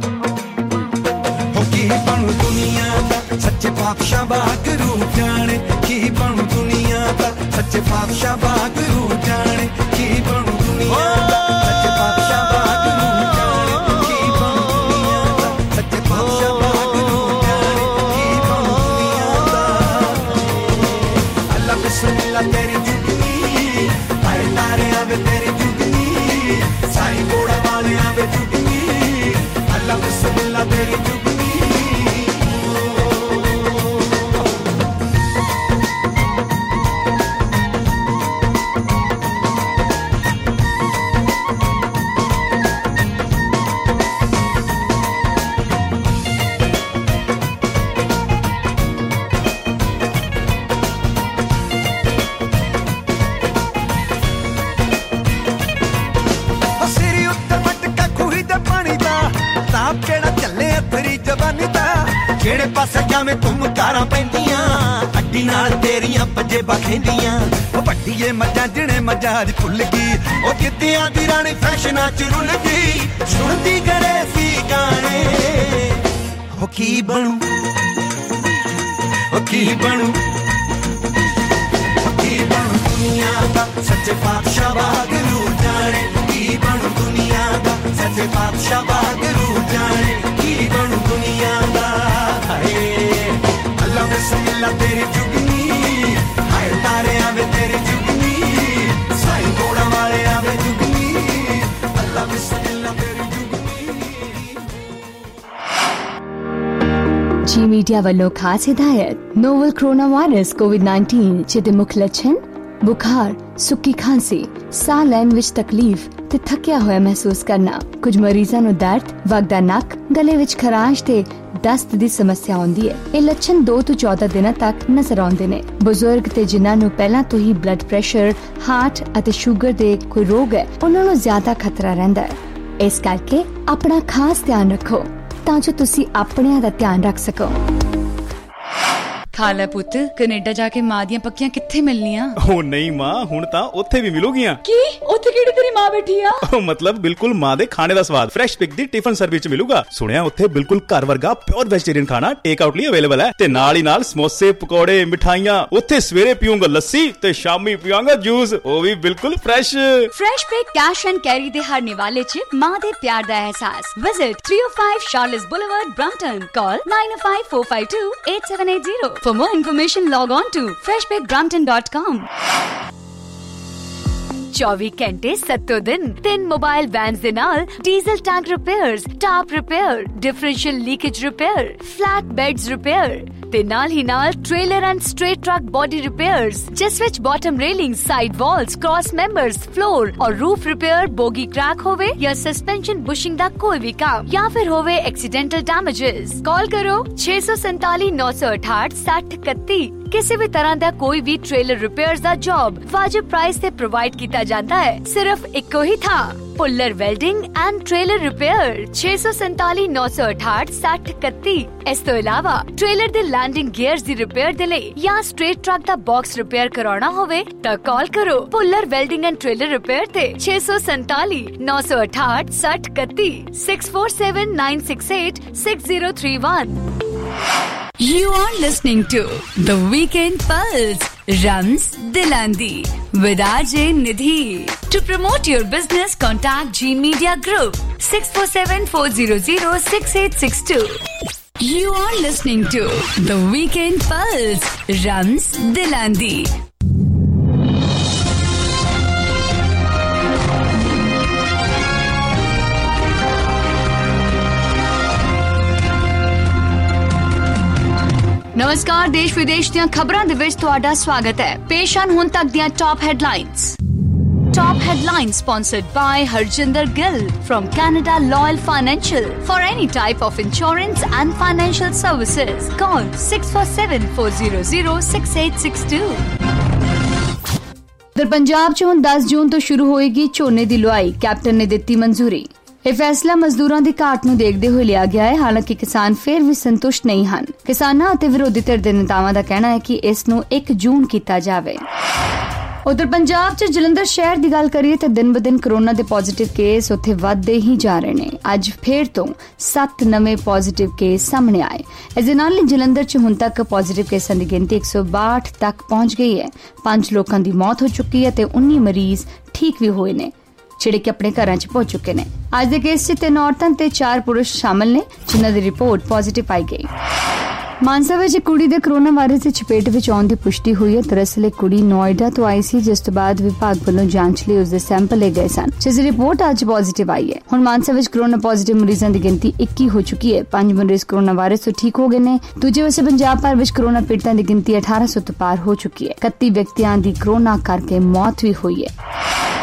की बनू दुनिया दा सच्चे पातशाह बागरू जाने, की बनू दुनिया दा सच्चे पातशाह बागरू जाने, की बनू दुनिया दा सच्चे पातशाह बागरू जाने, की बनू दुनिया दा सच्चे पातशाह बागरू जाने, की बनू दुनिया दा। अल्लाह बिस्मिल्लाह तेरी जुगनी, आए तारे आवे तेरी जुगनी, साईं बोड़ा वाले आवे जुगनी। अल्लाह बिस्मिल्लाह तेरी जुगनी। ਜਿਹੜੇ ਪਾਸੇ ਜਾਵੇਂ ਤੂੰ ਕਾਰਾਂ ਪੈਂਦੀਆਂ ਅੱਡੀ ਨਾਲ ਤੇਰੀਆਂ ਪੰਜੇਬਾਂ ਖੈਂਦੀਆਂ ਉਹ ਵੱਡੀਏ ਮੱਝਾਂ ਜਿਹਨੇ ਮੱਝਾਂ ਦੀ ਭੁੱਲ ਗਈ ਉਹ ਕਿੱਤਿਆਂ ਦੀ ਰਾਣੀ ਫੈਸ਼ਨਾਂ ਚ ਰੁੱਲ ਗਈ ਸੁਣਦੀ ਕਰੇ ਸੀ ਗਾਣੇ ਉਹ ਕੀ ਬਣੂ ਉਹ ਕੀ ਬਣੂ ਦੁਨੀਆ ਦਾ ਸੱਚੇ ਪਾਤਸ਼ਾਹ ਵਾਹਿਗੁਰੂ ਜਾਣੇ ਕੀ ਬਣੂ ਦੁਨੀਆ ਦਾ ਸੱਚੇ ਪਾਤਸ਼ਾਹ ਵਾਹਿਗੁਰੂ ਜਾਣੇ ਕੀ ਬਣੂ ਦੁਨੀਆ ਦਾ ਹਾਏ ਅੱਲਾ ਬਿਸਮਿਲ੍ਲਾ ਤੇਰੀ ਜੁਗਨੀ ਹਾਏ ਤਾਰੇ ਆਵੇ ਤੇਰੀ ਜੁਗਨੀ ਸਾਈ ਗੋੜਾ ਵਾਲੇ ਆਵੇ ਜੁਗਨੀ ਅੱਲਾ ਬਿਸਮਿਲ੍ਲਾ ਤੇਰੀ ਜੁਗਨੀ
ਜੀ ਮੀਡੀਆ ਵੱਲੋਂ ਖਾਸ ਹਿਦਾਇਤ ਨੋਵਲ ਕੋਰੋਨਾ ਵਾਇਰਸ ਕੋਵਿਡ-19 ਜਿਹਦੇ ਮੁੱਖ ਲੱਛਣ ਬੁਖਾਰ ਸੁੱਕੀ ਖਾਂਸੀ ਸਾਹ ਲੈਣ ਵਿੱਚ ਤਕਲੀਫ ਤੇ ਥੱਕਿਆ ਹੋਇਆ ਮਹਿਸੂਸ ਕਰਨਾ ਕੁਝ ਮਰੀਜ਼ਾਂ ਨੂੰ ਦਰਦ ਵਗਦਾ ਨੱਕ ਗਲੇ ਵਿੱਚ ਖਰਾਸ਼ ਤੇ ਦਸਤ ਦੀ ਸਮੱਸਿਆ ਆਉਂਦੀ ਹੈ ਇਹ ਲੱਛਣ 2 ਤੋਂ 14 ਦਿਨਾਂ ਤੱਕ ਨਜ਼ਰ ਆਉਂਦੇ ਨੇ ਬਜ਼ੁਰਗ ਤੇ ਜਿਨ੍ਹਾਂ ਨੂੰ ਪਹਿਲਾਂ ਤੋਂ ਹੀ ਬਲੱਡ ਪ੍ਰੈਸ਼ਰ ਹਾਰਟ ਅਤੇ ਸ਼ੂਗਰ ਦੇ ਕੋਈ ਰੋਗ ਹੈ ਉਹਨਾਂ ਨੂੰ ਜ਼ਿਆਦਾ ਖਤਰਾ ਰਹਿੰਦਾ ਹੈ ਇਸ ਕਰਕੇ ਆਪਣਾ ਖਾਸ ਧਿਆਨ ਰੱਖੋ ਤਾਂ ਜੋ ਤੁਸੀਂ ਆਪਣਿਆਂ ਦਾ ਧਿਆਨ ਰੱਖ ਸਕੋ
ਖਾਲਾ ਪੁੱਤ ਕੈਨੇਡਾ ਜਾ ਕੇ ਮਾਂ ਦੀਆਂ ਪੱਕੀਆਂ ਕਿੱਥੇ ਮਿਲਣੀਆਂ
ਉਹ ਨਹੀਂ ਮਾਂ ਹੁਣ ਤਾਂ ਉੱਥੇ ਵੀ ਮਿਲੂਗੀਆਂ
ਕੀ ਉੱਥੇ ਕਿਹੜੀ ਤੇਰੀ ਮਾਂ ਬੈਠੀ ਆ
ਉਹ ਮਤਲਬ ਬਿਲਕੁਲ ਮਾਂ ਦੇ ਖਾਣੇ ਦਾ ਸਵਾਦ ਫਰੈਸ਼ ਪਿਕ ਦੀ ਟਿਫਨ ਸਰਵਿਸ ਚ ਮਿਲੂਗਾ ਸੁਣਿਆ ਉੱਥੇ ਬਿਲਕੁਲ ਘਰ ਵਰਗਾ ਪਿਓਰ ਵੈਜੀਟੇਰੀਅਨ ਖਾਣਾ ਟੇਕ ਆਊਟ ਲਈ ਅਵੇਲੇਬਲ ਹੈ ਤੇ ਨਾਲ ਹੀ ਨਾਲ ਸਮੋਸੇ ਪਕੌੜੇ ਮਿਠਾਈਆਂ ਉੱਥੇ ਸਵੇਰੇ ਪੀਊਂਗਾ ਲੱਸੀ ਤੇ ਸ਼ਾਮੀ ਪੀਵਾਂਗਾ ਜੂਸ ਉਹ ਵੀ ਬਿਲਕੁਲ Fresh
Pick cash and carry ਦੇ ਹਰ ਨਿਵਾਲੇ ਚ ਮਾਂ ਦੇ ਪਿਆਰ ਦਾ ਅਹਿਸਾਸ visit 305 Charles Boulevard Brampton call 9054528780 For more information, log on to freshpickbrampton.com. 24 ਘੰਟੇ 7 ਦਿਨ 3 ਮੋਬਾਈਲ ਵੈਨਸ ਦੇ ਨਾਲ diesel tank repairs top repair differential leakage repair flat beds repair ਤੇ ਨਾਲ ਹੀ ਨਾਲ trailer and straight truck body repairs ਜਿਸ ਵਿੱਚ bottom railing side walls cross members floor ਔਰ ਰੂਫ ਰਿਪੇਅਰ ਬੋਗੀ ਕ੍ਰੈਕ ਹੋਵੇ ਜਾਂ ਸਸਪੈਂਸ਼ਨ ਬੁਸ਼ਿੰਗ ਦਾ ਕੋਈ ਵੀ ਕੰਮ ਜਾਂ ਫਿਰ ਹੋਵੇ ਐਕਸੀਡੈਂਟਲ ਡੈਮੇजेस ਕਾਲ ਕਰੋ 647 968 6031 ਕਿਸੇ ਵੀ ਤਰ੍ਹਾਂ ਦਾ ਕੋਈ ਵੀ ਟ੍ਰੇਲਰ ਰਿਪੇਅਰਸ ਦਾ ਜੌਬ ਵਾਜਿਬ ਪ੍ਰਾਈਸ ਤੇ ਪ੍ਰੋਵਾਈਡ ਕੀਤਾ ਜਾਂਦਾ ਹੈ ਸਿਰਫ ਇੱਕੋ ਹੀ ਥਾਂ Puller welding and trailer Repair 647 968 6031 ਇਸ ਤੋਂ ਇਲਾਵਾ ਟ੍ਰੇਲਰ ਦੇ ਲੈਂਡਿੰਗ ਗੀਅਰਸ ਦੀ ਰਿਪੇਅਰ ਦੇ ਲਈ ਜਾਂ ਸਟ੍ਰੇਟ ਟਰੱਕ ਦਾ ਬਾਕਸ ਰਿਪੇਅਰ ਕਰਾਉਣਾ ਹੋਵੇ ਤਾਂ ਕਾਲ ਕਰੋ Puller welding and trailer repair ਤੇ 647 968 6031 647968 6031 You are listening to The Weekend Pulse, Rams Dilandi, with RJ Nidhi. To promote your business, contact G Media Group, 647-400-6862. You are listening to The Weekend Pulse, Rams Dilandi.
ਨਮਸਕਾਰ ਦੇਸ਼ ਵਿਦੇਸ਼ ਦੀਆਂ ਖਬਰਾਂ ਦੇ ਵਿੱਚ ਤੁਹਾਡਾ ਸਵਾਗਤ ਹੈ ਪੇਸ਼ ਹਨ ਹੁਣ ਤੱਕ ਦੀਆਂ top headlines Top headlines sponsored by Harjinder Gill from Canada Loyal Financial. For any type of insurance and financial services, call 647-400-6862.
ਉਧਰ ਪੰਜਾਬ 'ਚ ਹੁਣ 10 ਜੂਨ ਤੋਂ ਸ਼ੁਰੂ ਹੋਏਗੀ ਝੋਨੇ ਦੀ ਲੁਆਈ ਕੈਪਟਨ ਨੇ ਦਿੱਤੀ ਮਨਜ਼ੂਰੀ ਇਹ ਫੈਸਲਾ ਮਜ਼ਦੂਰਾਂ ਦੀ ਘਾਟ ਨੂੰ ਦੇਖਦੇ ਹੋਏ ਲਿਆ ਗਿਆ ਹੈ ਹਾਲਾਂਕਿ ਕਿਸਾਨ ਫਿਰ ਵੀ ਸੰਤੁਸ਼ਟ ਨਹੀਂ ਹਨ ਕਿਸਾਨਾਂ ਅਤੇ ਵਿਰੋਧੀ ਧਿਰ ਦੇ ਨੇਤਾਵਾਂ ਦਾ ਕਹਿਣਾ ਹੈ ਕਿ ਇਸ ਨੂੰ 1 ਜੂਨ ਕੀਤਾ ਜਾਵੇ ਉਧਰ ਪੰਜਾਬ 'ਚ ਜਲੰਧਰ ਸ਼ਹਿਰ ਦੀ ਗੱਲ ਕਰੀਏ ਤਾਂ ਦਿਨ-ਬ-ਦਿਨ ਕਰੋਨਾ ਦੇ ਪੋਜ਼ਿਟਿਵ ਕੇਸ ਉੱਥੇ ਵੱਧਦੇ ਹੀ ਜਾ ਰਹੇ ਨੇ ਅੱਜ ਫੇਰ ਤੋਂ 7 ਨਵੇਂ ਪੋਜ਼ਿਟਿਵ ਕੇਸ ਸਾਹਮਣੇ ਆਏ ਇਸ ਦੇ ਨਾਲ ਹੀ ਜਲੰਧਰ 'ਚ ਹੁਣ ਤੱਕ ਪੋਜ਼ਿਟਿਵ ਕੇਸਾਂ ਦੀ ਗਿਣਤੀ 162 ਤੱਕ ਪਹੁੰਚ ਗਈ ਹੈ 5 ਲੋਕਾਂ ਦੀ ਮੌਤ ਹੋ ਚੁੱਕੀ ਹੈ ਤੇ 19 ਮਰੀਜ਼ ਠੀਕ ਵੀ ਹੋਏ ਨੇ ਜਿਹੜੇ ਕਿ ਆਪਣੇ ਘਰਾਂ 'ਚ ਪਹੁੰਚ ਚੁੱਕੇ ਨੇ ਅੱਜ ਦੇ ਕੇਸ 'ਚ 3 ਔਰਤਾਂ ਤੇ 4 ਪੁਰਸ਼ ਸ਼ਾਮਲ ਨੇ ਜਿਨ੍ਹਾਂ ਦੀ ਰਿਪੋਰਟ ਪੋਜ਼ਿਟਿਵ ਪਾਈ ਗਈ ਮਾਨਸਾ ਵਿੱਚ ਕੁੜੀ ਦੇ ਕਰੋਨਾ ਵਾਇਰਸ ਦੀ ਚਪੇਟ ਵਿੱਚ ਆਉਣ ਦੀ ਪੁਸ਼ਟੀ ਹੋਈ ਹੈ ਦਰਅਸਲ ਕੁੜੀ ਨੋਇਡਾ ਤੋਂ ਆਈ ਸੀ ਜਿਸ ਤੋਂ ਬਾਅਦ ਵਿਭਾਗ ਵੱਲੋਂ ਜਾਂਚ ਲਈ ਉਸਦੇ ਸੈਂਪਲ ਲਏ ਗਏ ਸਨ ਜਿਸ ਦੀ ਰਿਪੋਰਟ ਅੱਜ ਪੋਜ਼ਿਟਿਵ ਆਈ ਹੈ ਹੁਣ ਮਾਨਸਾ ਵਿੱਚ ਕਰੋਨਾ ਪੋਜ਼ਿਟਿਵ ਮਰੀਜ਼ਾਂ ਦੀ ਗਿਣਤੀ 21 ਹੋ ਚੁੱਕੀ ਹੈ 5 ਮਰੀਜ਼ ਕਰੋਨਾ ਵਾਇਰਸ ਤੋਂ ਠੀਕ ਹੋ ਗਏ ਨੇ ਦੂਜੇ ਪਾਸੇ ਪੰਜਾਬ ਭਰ ਵਿੱਚ ਕਰੋਨਾ ਪੀੜਤਾਂ ਦੀ ਗਿਣਤੀ 1800 ਤੋਂ ਪਾਰ ਹੋ ਚੁੱਕੀ ਹੈ 31 ਵਿਅਕਤੀਆਂ ਦੀ ਕਰੋਨਾ ਕਰਕੇ ਮੌਤ ਵੀ ਹੋਈ ਹੈ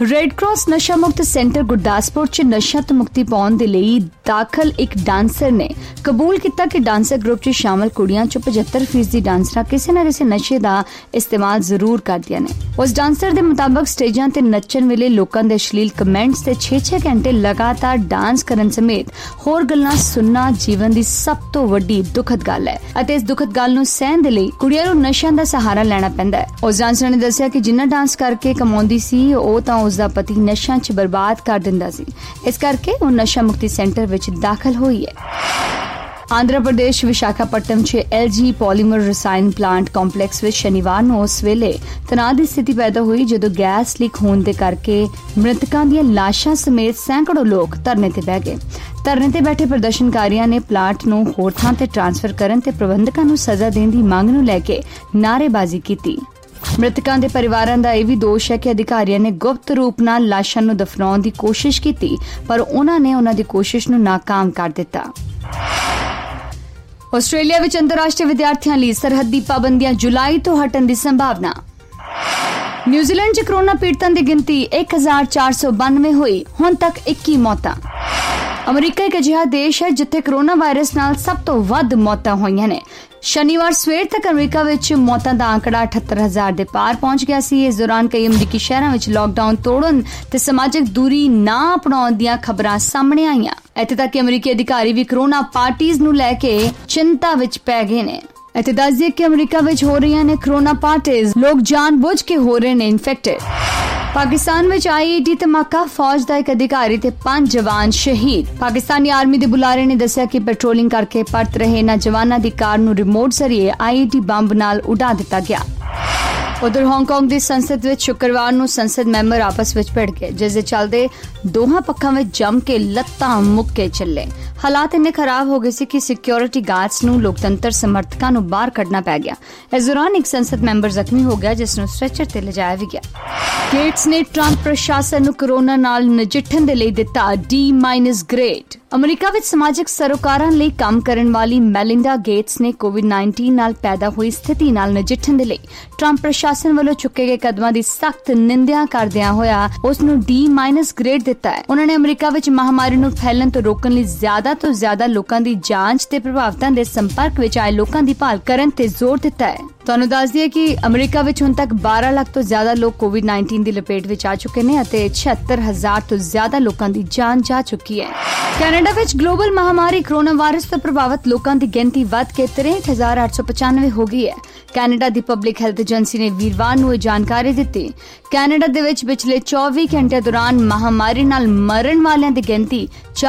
ਰੈੱਡ ਕਰਾਸ ਨਸ਼ਾ ਮੁਕਤ ਸੈਂਟਰ ਗੁਰਦਾਸਪੁਰ 'ਚ ਨਸ਼ਾ ਤੋਂ ਮੁਕਤੀ ਪਾਉਣ ਦੇ ਲਈ ਦਾਖਲ ਇੱਕ ਡਾਂਸਰ ਨੇ ਕਬੂਲ ਕੀਤਾ ਕਿ ਡਾਂਸਰ ਗਰੁੱਪ 'ਚ ਸ਼ਾਮਲ ਕੁੜੀਆਂ 'ਚ 75% ਡਾਂਸਰਾਂ ਕਿਸੇ ਨਾ ਕਿਸੇ ਨਸ਼ੇ ਦਾ ਇਸਤੇਮਾਲ ਜ਼ਰੂਰ ਕਰਦੀਆਂ ਨੇ। ਉਸ ਡਾਂਸਰ ਦੇ ਮੁਤਾਬਕ ਸਟੇਜਾਂ ਤੇ ਨੱਚਣ ਵੇਲੇ ਲੋਕਾਂ ਦੇ ਅਸ਼ਲੀਲ ਕਮੈਂਟਸ ਤੇ 6-6 ਘੰਟੇ ਲਗਾਤਾਰ ਡਾਂਸ ਕਰਨ ਸਮੇਤ ਹੋਰ ਗੱਲਾਂ ਸੁਣਨਾ ਜੀਵਨ ਦੀ ਸਭ ਤੋਂ ਵੱਡੀ ਦੁਖਦ ਗੱਲ ਹੈ ਅਤੇ ਇਸ ਦੁਖਦ ਗੱਲ ਨੂੰ ਸਹਿਣ ਦੇ ਲਈ ਕੁੜੀਆਂ ਨੂੰ ਨਸ਼ਿਆਂ ਦਾ ਸਹਾਰਾ ਲੈਣਾ ਪੈਂਦਾ ਹੈ। ਉਸ ਡਾਂਸਰ ਨੇ ਦੱਸਿਆ ਕਿ ਜਿੰਨਾ ਡਾਂਸ ਕਰਕੇ ਕਮਾਉਂਦੀ ਸੀ ਉਹ ਤਾਂ ਉਸਦਾ ਪਤੀ ਨਸ਼ਿਆਂ 'ਚ ਬਰਬਾਦ ਕਰ ਦਿੰਦਾ ਸੀ, ਇਸ ਕਰਕੇ ਉਹ ਨਸ਼ਾ ਮੁਕਤੀ ਸੈਂਟਰ ਵਿੱਚ ਦਾਖਲ ਹੋਈ ਹੈ। ਆਂਧਰਾ ਪ੍ਰਦੇਸ਼ ਵਿਸ਼ਾਖਾਪਟਨਮ 'ਚ LG ਪੋਲੀਮਰ ਰਸਾਇਣ ਪਲਾਂਟ ਕੰਪਲੈਕਸ ਵਿੱਚ ਸ਼ਨੀਵਾਰ ਨੂੰ ਉਸ ਵੇਲੇ ਤਣਾਅ ਦੀ ਸਥਿਤੀ ਪੈਦਾ ਹੋਈ ਜਦੋਂ ਗੈਸ ਲੀਕ ਹੋਣ ਦੇ ਕਰਕੇ ਮ੍ਰਿਤਕਾਂ ਦੀਆਂ ਲਾਸ਼ਾਂ ਸਮੇਤ ਸੈਂਕੜੋਂ ਲੋਕ ਧਰਨੇ ਤੇ ਬਹਿ ਗਏ। ਧਰਨੇ ਤੇ ਬੈਠੇ ਪ੍ਰਦਰਸ਼ਨਕਾਰੀਆਂ ਨੇ ਪਲਾਂਟ ਨੂੰ ਹੋਰ ਥਾਂ ਤੇ ਟ੍ਰਾਂਸਫਰ ਕਰਨ ਤੇ ਪ੍ਰਬੰਧਕਾਂ ਨੂੰ ਸਜ਼ਾ ਦੇਣ ਦੀ ਮੰਗ ਨੂੰ ਲੈ ਕੇ ਨਾਅਰੇਬਾਜ਼ੀ ਕੀਤੀ। ਮ੍ਰਿਤਕਾਂ ਦੇ ਪਰਿਵਾਰਾਂ ਦਾ ਇਹ ਵੀ ਦੋਸ਼ ਹੈ ਕਿ ਅਧਿਕਾਰੀਆਂ ਨੇ ਗੁਪਤ ਰੂਪ ਨਾਲ ਲਾਸ਼ਾਂ ਨੂੰ ਦਫਨਾਉਣ ਦੀ ਕੋਸ਼ਿਸ਼ ਕੀਤੀ ਪਰ ਉਹਨਾਂ ਨੇ ਉਹਨਾਂ ਦੀ ਕੋਸ਼ਿਸ਼ ਨੂੰ ਨਾਕਾਮ ਕਰ ਦਿੱਤਾ। ਆਸਟ੍ਰੇਲੀਆ ਵਿੱਚ ਅੰਤਰਰਾਸ਼ਟਰੀ ਵਿਦਿਆਰਥੀਆਂ ਲਈ ਸਰਹੱਦੀ ਪਾਬੰਦੀਆਂ ਜੁਲਾਈ ਤੋਂ ਹਟਣ ਦੀ ਸੰਭਾਵਨਾ। ਨਿਊਜ਼ੀਲੈਂਡ 'ਚ ਕਰੋਨਾ ਪੀੜਤਾਂ ਦੀ ਗਿਣਤੀ 1492 ਹੋਈ, ਹੁਣ ਤੱਕ 21 ਮੌਤਾਂ। ਅਮਰੀਕਾ ਇੱਕ ਅਜਿਹਾ ਦੇਸ਼ ਹੈ ਜਿੱਥੇ ਕਰੋਨਾ ਵਾਇਰਸ ਨਾਲ ਸਭ ਤੋਂ ਵੱਧ ਮੌਤਾਂ ਹੋਈਆਂ ਨੇ। ਸ਼ਨੀਵਾਰ ਸਵੇਰ ਤੱਕ ਅਮਰੀਕਾ ਵਿੱਚ ਮੌਤਾਂ ਦਾ ਅੰਕੜਾ 78,000 ਦੇ ਪਾਰ ਪਹੁੰਚ ਗਿਆ ਸੀ। ਇਸ ਦੌਰਾਨ ਕਈ ਅਮਰੀਕੀ ਸ਼ਹਿਰਾਂ ਵਿੱਚ ਲਾਕਡਾਊਨ ਤੋੜਨ ਤੇ ਸਮਾਜਿਕ ਦੂਰੀ ਨਾ ਅਪਣਾਉਣ ਦੀਆਂ ਖਬਰਾਂ ਸਾਹਮਣੇ ਆਈਆਂ। ਇੱਥੇ ਤੱਕ ਕਿ ਅਮਰੀਕੀ ਅਧਿਕਾਰੀ ਵੀ ਕਰੋਨਾ ਪਾਰਟੀਜ਼ ਨੂੰ ਲੈ ਕੇ ਚਿੰਤਾ ਵਿੱਚ ਪੈ ਗਏ ਨੇ। ਇੱਥੇ ਦੱਸ ਦਈਏ ਕਿ ਅਮਰੀਕਾ ਵਿੱਚ ਹੋ ਰਹੀਆਂ ਨੇ ਕਰੋਨਾ ਪਾਰਟੀਜ਼, ਲੋਕ ਜਾਣਬੁੱਝ ਕੇ ਹੋ ਰਹੇ ਨੇ ਇਨਫੈਕਟਡ। ਪਾਕਿਸਤਾਨ ਵਿੱਚ IED ਧਮਾਕਾ, ਫੌਜ ਦਾ ਇੱਕ ਅਧਿਕਾਰੀ ਤੇ 5 ਜਵਾਨ ਸ਼ਹੀਦ। ਪਾਕਿਸਤਾਨੀ ਆਰਮੀ ਦੇ ਬੁਲਾਰੇ ਨੇ ਦੱਸਿਆ ਕਿ ਪੈਟਰੋਲਿੰਗ ਕਰਕੇ ਪਰਤ ਰਹੇ ਇਹਨਾਂ ਜਵਾਨਾਂ ਦੀ ਕਾਰ ਨੂੰ ਰਿਮੋਟ ਜ਼ਰੀਏ IED ਬੰਬ ਨਾਲ ਉਡਾ ਦਿੱਤਾ ਗਿਆ। ਉਧਰ ਹਾਂਗਕਾਂਗ ਦੀ ਸੰਸਦ ਵਿੱਚ ਸ਼ੁੱਕਰਵਾਰ ਨੂੰ ਸੰਸਦ ਮੈਂਬਰ ਆਪਸ ਵਿੱਚ ਭਿੜ ਗਏ, ਜਿਸ ਦੇ ਚੱਲਦੇ ਦੋਹਾਂ ਪੱਖਾਂ ਵਿੱਚ ਜੰਮ ਕੇ ਲੱਤਾਂ ਮੁੱਕੇ ਚੱਲੇ। ਹਾਲਾਤ ਇੰਨੇ ਖਰਾਬ ਹੋ ਗਏ ਸੀ ਕਿ ਸਿਕਿਉਰਿਟੀ ਗਾਰਡਸ ਨੂੰ ਲੋਕਤੰਤਰ ਸਮਰਥਕਾਂ ਨੂੰ ਬਾਹਰ ਕੱਢਣਾ ਪੈ ਗਿਆ। ਇਸ ਦੌਰਾਨ ਇੱਕ ਸੰਸਦ ਮੈਂਬਰ ਜ਼ਖਮੀ ਹੋ ਗਿਆ, ਜਿਸ ਨੂੰ ਸਟ੍ਰੈਚਰ ਤੇ ਲਿਜਾਇਆ ਵੀ ਗਿਆ। ਗੇਟਸ ਨੇ ਟਰੰਪ ਪ੍ਰਸ਼ਾਸਨ ਨੂੰ ਕੋਰੋਨਾ ਨਾਲ ਨਜਿੱਠਣ ਦੇ ਲਈ ਦਿੱਤਾ D- ਗ੍ਰੇਡ। ਅਮਰੀਕਾ ਵਿੱਚ ਸਮਾਜਿਕ ਸਰੋਕਾਰਾਂ ਲਈ ਕੰਮ ਕਰਨ ਵਾਲੀ ਮੈਲਿੰਡਾ ਗੇਟਸ ਨੇ COVID-19 ਨਾਲ ਪੈਦਾ ਹੋਈ ਸਥਿਤੀ ਨਾਲ ਨਜਿੱਠਣ ਦੇ ਲਈ ਟਰੰਪ ਪ੍ਰਸ਼ਾਸਨ ਵੱਲੋਂ ਚੁੱਕੇ ਗਏ ਕਦਮਾਂ ਦੀ ਸਖਤ ਨਿੰਦਿਆ ਕਰਦਿਆਂ ਹੋਇਆ ਉਸ ਨੂੰ D- ਗ੍ਰੇਡ ਦਿੱਤਾ ਹੈ। ਉਹਨਾਂ ਨੇ ਅਮਰੀਕਾ ਵਿੱਚ ਮਹਾਮਾਰੀ ਨੂੰ ਫੈਲਣ ਤੋਂ ਰੋਕਣ ਲਈ ਜ਼ਿਆਦਾ ਤੋਂ ਜ਼ਿਆਦਾ ਲੋਕਾਂ ਦੀ ਜਾਂਚ ਤੇ ਪ੍ਰਭਾਵਿਤਾਂ ਦੇ ਸੰਪਰਕ ਵਿੱਚ ਆਏ ਲੋਕਾਂ ਦੀ ਭਾਲ ਕਰਨ ਤੇ ਜ਼ੋਰ ਦਿੱਤਾ ਹੈ। ਤੁਹਾਨੂੰ ਦੱਸ ਦਈਏ ਕਿ ਅਮਰੀਕਾ ਵਿੱਚ ਹੁਣ ਤੱਕ 12 ਲੱਖ ਤੋਂ ਜ਼ਿਆਦਾ ਲੋਕ COVID-19 ਦੀ ਲਪੇਟ ਵਿੱਚ ਆ ਚੁੱਕੇ ਨੇ ਅਤੇ 76,000 ਤੋਂ ਜ਼ਿਆਦਾ ਲੋਕਾਂ ਦੀ ਜਾਨ ਜਾ ਚੁੱਕੀ ਹੈ। ਕੈਨੇਡਾ ਵਿੱਚ ਗਲੋਬਲ ਮਹਾਮਾਰੀ ਕਰੋਨਾ ਵਾਇਰਸ ਤੋਂ ਪ੍ਰਭਾਵਿਤ ਲੋਕਾਂ ਦੀ ਗਿਣਤੀ ਵੱਧ ਕੇ 63,895 ਹੋ ਗਈ ਹੈ। ਕੈਨੇਡਾ ਦੀ ਪਬਲਿਕ ਹੈਲਥ ਏਜੰਸੀ ਨੇ ਵੀਰਵਾਰ ਨੂੰ ਇਹ ਜਾਣਕਾਰੀ ਦਿੱਤੀ। ਕੈਨੇਡਾ ਦੇ ਵਿੱਚ ਪਿਛਲੇ 24 ਘੰਟਿਆਂ ਦੌਰਾਨ ਮਹਾਮਾਰੀ ਨਾਲ ਮਰਨ ਵਾਲਿਆਂ ਦੀ ਗਿਣਤੀ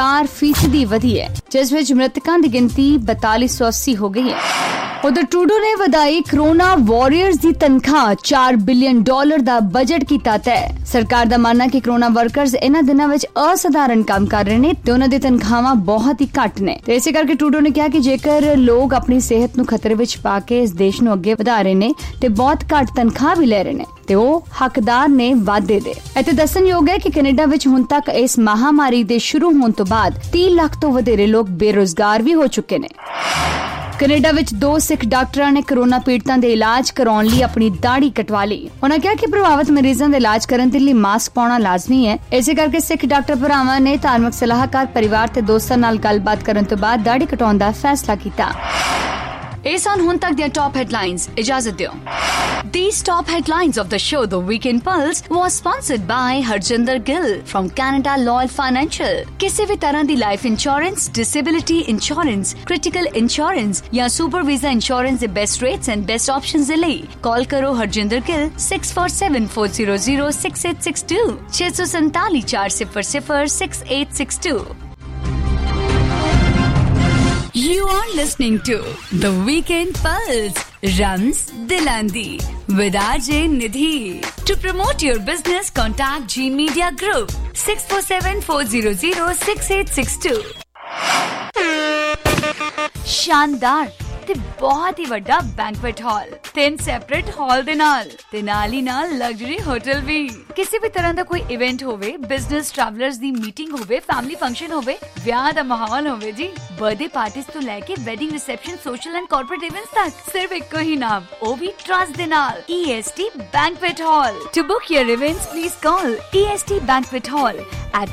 4% ਵਧੀ ਹੈ, ਜਿਸ ਵਿੱਚ ਮ੍ਰਿਤਕਾਂ ਦੀ ਗਿਣਤੀ 4280 ਹੋ ਗਈ ਹੈ। ਉਧਰ ਟਰੂਡੋ ਨੇ ਵਧਾਈ ਕਰੋਨਾ ਵਾਰੀਅਰਸ ਦੀ ਤਨਖਾਹ, $4 ਬਿਲੀਅਨ ਦਾ ਬਜਟ ਕੀਤਾ ਤੈਅ। ਸਰਕਾਰ ਦਾ ਮੰਨਣਾ ਕਿ ਕਰੋਨਾ ਵਰਕਰਸ ਇਹਨਾਂ ਦਿਨਾਂ ਵਿੱਚ ਅਸਾਧਾਰਨ ਕੰਮ ਕਰ ਰਹੇ ਨੇ ਤੇ ਉਹਨਾਂ ਦੀ ਤਨਖਾਹਾਂ ਬਹੁਤ ਹੀ ਘੱਟ ਨੇ ਤੇ ਇਸੇ ਕਰਕੇ ਟਰੂਡੋ ਨੇ ਕਿਹਾ ਕਿ ਜੇਕਰ ਲੋਕ ਆਪਣੀ ਸਿਹਤ ਨੂੰ ਖਤਰੇ ਵਿੱਚ ਪਾ ਕੇ ਇਸ ਦੇਸ਼ ਨੂੰ ਅੱਗੇ ਵਧਾ ਰਹੇ ਨੇ ਤੇ ਬਹੁਤ ਘੱਟ ਤਨਖਾਹ ਵੀ ਲੈ ਰਹੇ ਨੇ ਤੇ ਉਹ ਹੱਕਦਾਰ ਨੇ ਵਾਧੇ ਦੇ। ਇੱਥੇ ਦੱਸਣਯੋਗ ਹੈ ਕਿ ਕੈਨੇਡਾ ਵਿੱਚ ਹੁਣ ਤੱਕ ਇਸ ਮਹਾਮਾਰੀ ਦੇ ਸ਼ੁਰੂ ਹੋਣ ਤੋਂ ਬਾਅਦ 30 ਲੱਖ ਤੋਂ ਵਧੇਰੇ ਲੋਕ ਬੇਰੁਜ਼ਗਾਰ ਵੀ ਹੋ ਚੁੱਕੇ ਨੇ। ਕੈਨੇਡਾ ਵਿੱਚ 2 ਸਿੱਖ ਡਾਕਟਰਾਂ ਨੇ ਕਰੋਨਾ ਪੀੜਤਾਂ ਦੇ ਇਲਾਜ ਕਰਾਉਣ ਲਈ ਆਪਣੀ ਦਾੜੀ ਕਟਵਾ ਲਈ। ਉਹਨਾਂ ਕਿਹਾ ਕਿ ਪ੍ਰਭਾਵਿਤ ਮਰੀਜ਼ਾਂ ਦਾ ਇਲਾਜ ਕਰਨ ਦੇ ਲਈ ਮਾਸਕ ਪਾਉਣਾ ਲਾਜ਼ਮੀ ਹੈ। ਇਸੇ ਕਰਕੇ ਸਿੱਖ ਡਾਕਟਰ ਭਰਾਵਾਂ ਨੇ ਧਾਰਮਿਕ ਸਲਾਹਕਾਰ, ਪਰਿਵਾਰ ਤੇ ਦੋਸਤਾਂ ਨਾਲ ਗੱਲਬਾਤ ਕਰਨ ਤੋਂ ਬਾਅਦ ਦਾੜੀ ਕਟਾਉਣ ਦਾ ਫੈਸਲਾ ਕੀਤਾ। ਇਹ ਸਨ ਹੁਣ ਤੱਕ ਦੀਆਂ ਟੌਪ ਹੈਡਲਾਈਨਸ। ਇਜਾਜ਼ਤ ਦਿਓ। These top headlines of the show, The Weekend Pulse, was sponsored by Harjinder Gill from Canada Loyal Financial. ਕਿਸੇ ਵੀ ਤਰ੍ਹਾਂ ਦੀ life insurance, disability insurance, critical insurance ਜਾਂ ਸੁਪਰ ਵੀਜ਼ਾ ਇੰਸ਼ੋਰੈਂਸ ਦੇ best rates and best options ਦੇ ਲਈ ਕਾਲ ਕਰੋ Harjinder Gill 6474006862 647 400 6862।
You are listening to The Weekend Pulse, Rams Dilandi, with RJ Nidhi. To promote your business, contact G Media Group, 6474006862.
शानदार
ਤੇ ਬਹੁਤ ਹੀ ਵੱਡਾ banquet ਹਾਲ, 3 separate ਹਾਲ ਦੇ ਨਾਲ ਤੇ ਨਾਲ ਹੀ ਨਾਲ ਲਗਜ਼ਰੀ ਹੋਟਲ ਵੀ। ਕਿਸੇ ਵੀ ਤਰ੍ਹਾਂ ਦਾ ਕੋਈ ਇਵੈਂਟ ਹੋਵੇ, ਬਿਜ਼ਨਸ ਟਰੈਵਲਰਸ ਦੀ ਮੀਟਿੰਗ ਹੋਵੇ, ਫੈਮਿਲੀ ਫੰਕਸ਼ਨ ਹੋਵੇ, ਵਿਆਹ ਦਾ ਮਾਹੌਲ ਹੋਵੇ ਜੀ, ਬਰਥਡੇ ਪਾਰਟੀਜ਼ ਤੋਂ ਲੈ ਕੇ wedding reception, social and corporate events ਤੱਕ, ਸਿਰਫ ਇੱਕੋ ਹੀ ਨਾਮ, ਉਹ ਵੀ ਟਰਸਟ ਦੇ ਨਾਲ, EST Banquet Hall। To book your events, please call EST Banquet Hall at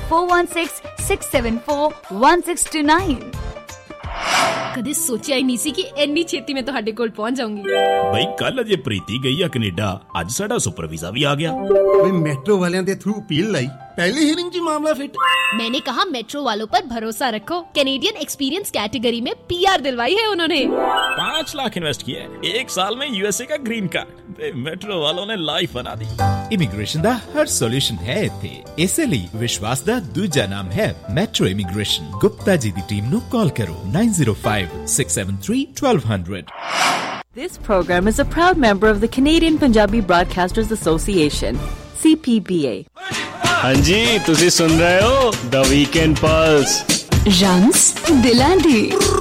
416-674-1629।
ਕਦੇ ਸੋਚਿਆ ਹੀ ਨਹੀਂ ਸੀ ਕਿ ਇੰਨੀ ਛੇਤੀ ਮੈਂ ਤੁਹਾਡੇ ਕੋਲ ਪਹੁੰਚ ਜਾਊਂਗੀ।
ਬਈ ਕੱਲ ਅਜੇ ਪ੍ਰੀਤੀ ਗਈ ਆ ਕੈਨੇਡਾ, ਅੱਜ ਸਾਡਾ ਸੁਪਰ ਵੀਜ਼ਾ ਵੀ ਆ ਗਿਆ।
ਬਈ ਮੈਟਰੋ ਵਾਲਿਆਂ ਦੇ ਥਰੂ ਅਪੀਲ ਲਈ, पहली हियरिंग जी मामला फिट।
मैंने कहा मेट्रो वालों पर भरोसा रखो, कैनेडियन एक्सपीरियंस कैटेगरी में PR दिलवाई है उन्होंने।
5 लाख इन्वेस्ट किया है, 1 साल में USA का ग्रीन कार्ड। मेट्रो वालों ने लाइफ बना दी।
इमिग्रेशन दा हर सॉल्यूशन है इत्थे, इसलिए विश्वास दा दूजा नाम है मेट्रो इमिग्रेशन। गुप्ता जी दी टीम नु कॉल करो 9056731200।
This program is a proud member of the Canadian Punjabi Broadcasters Association, CPBA।
हाँ जी, तुसी सुन रहे हो द वीकेंड पल्स।
रम्स दिलां दी।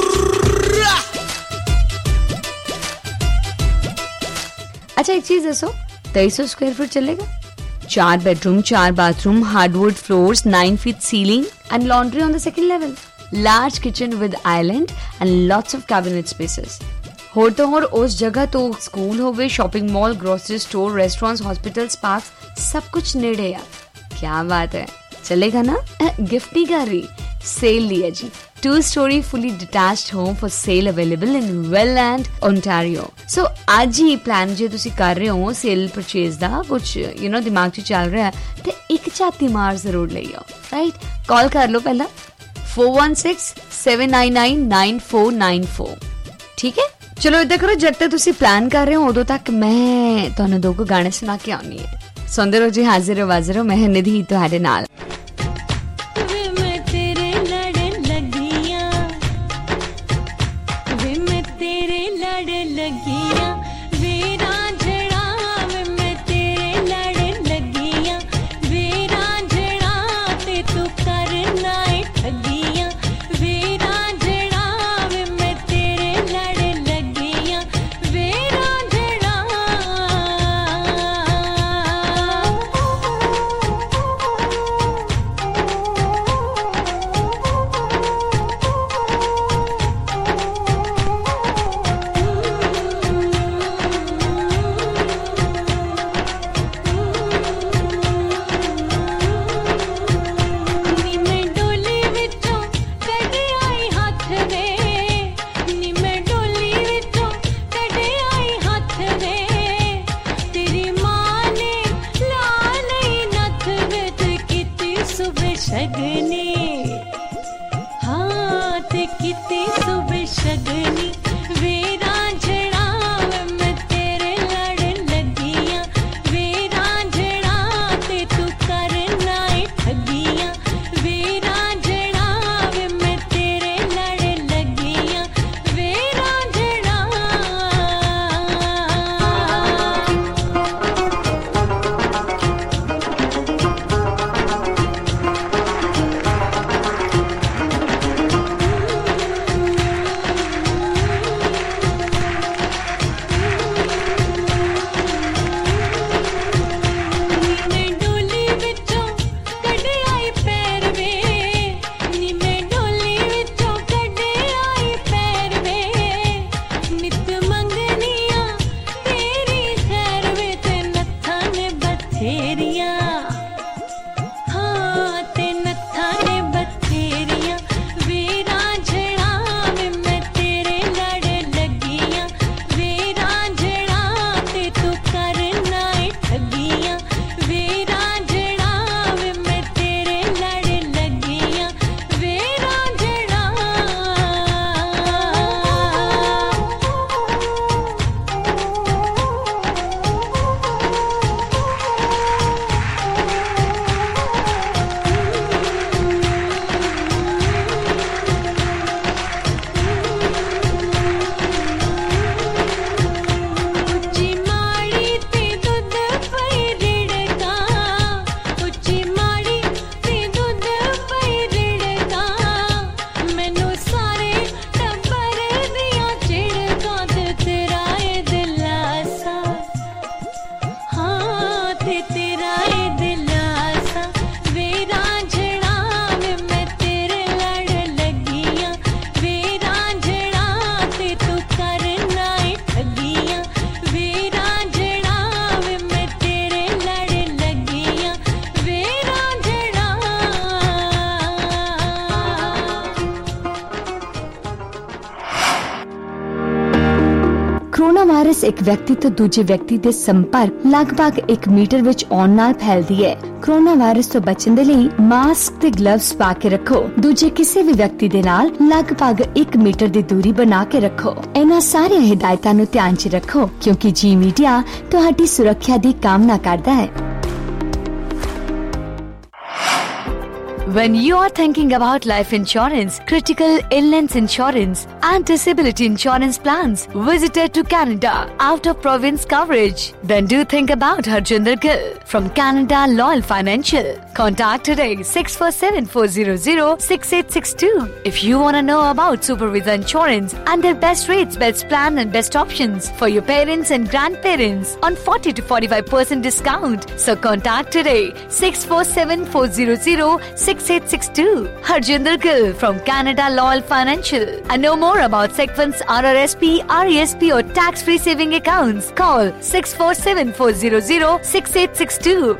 अच्छा एक चीज दसो, 2300 स्क्वायर फुट चलेगा? 4 bedroom, 4 bathroom, hardwood floors, 9 feet ceiling and laundry on the second level, large kitchen with island and lots of cabinet spaces। होर तो होर उस जगह तो स्कूल होवे, shopping mall, grocery store, restaurants, hospitals, park, सब कुछ नेड़े है। क्या बात है, चलेगा ना? गिफ्ट नहीं कर रही, सेल लिया जी। 2-story fully detached home for sale available in Welland, Ontario। So आज ही प्लान जो तुसी कर रहे हो सेल परचेज दा, कुछ दिमाग च चल रहा है, ते एक झाती मार जरूर ले आओ, राइट? कॉल कर लो पहला 416-799-9494। ठीक है, चलो इधर करो, जब तक तुसी प्लान कर रहे हो उदों तक मैं तुहानू 2 गाने सुना के आनी है। सुनते रहो जी, हाजिर हो वाजिर हो, मैं निधि तुहाडे नाल।
ਵਾਇਰਸ ਇੱਕ ਵਿਅਕਤੀ ਤੋਂ ਦੂਜੇ ਵਿਅਕਤੀ ਦੇ ਸੰਪਰਕ ਲਗਭਗ 1 ਮੀਟਰ ਵਿੱਚ ਆਉਣ ਨਾਲ ਫੈਲਦੀ ਹੈ। ਕੋਰੋਨਾ ਵਾਇਰਸ ਤੋਂ ਬਚਣ ਦੇ ਲਈ ਮਾਸਕ ਤੇ ਗਲਵਜ਼ ਪਾ ਕੇ ਰੱਖੋ। ਦੂਜੇ ਕਿਸੇ ਵੀ ਵਿਅਕਤੀ ਦੇ ਨਾਲ ਲਗਭਗ 1 ਮੀਟਰ ਦੀ ਦੂਰੀ ਬਣਾ ਕੇ ਰੱਖੋ। ਇਹਨਾਂ ਸਾਰੀਆਂ ਹਿਦਾਇਤਾਂ ਨੂੰ ਧਿਆਨ 'ਚ ਰੱਖੋ ਕਿਉਂਕਿ ਜੀ ਮੀਡੀਆ ਤੁਹਾਡੀ ਸੁਰੱਖਿਆ ਦੀ ਕਾਮਨਾ ਕਰਦਾ ਹੈ।
When you are thinking about life insurance, critical illness insurance and disability insurance plans, visited to Canada out of province coverage, then do think about Harjinder Gill from Canada Loyal Financial. Contact today 647-400-6862. If you want to know about Super Visa Insurance and their best rates, best plan and best options for your parents and grandparents on 40 to 45% discount. So contact today 647-400-6862. Harjinder Gill from Canada Loyal Financial. And know more about SecFund's RRSP, RESP or tax-free saving accounts. Call 647-400-6862.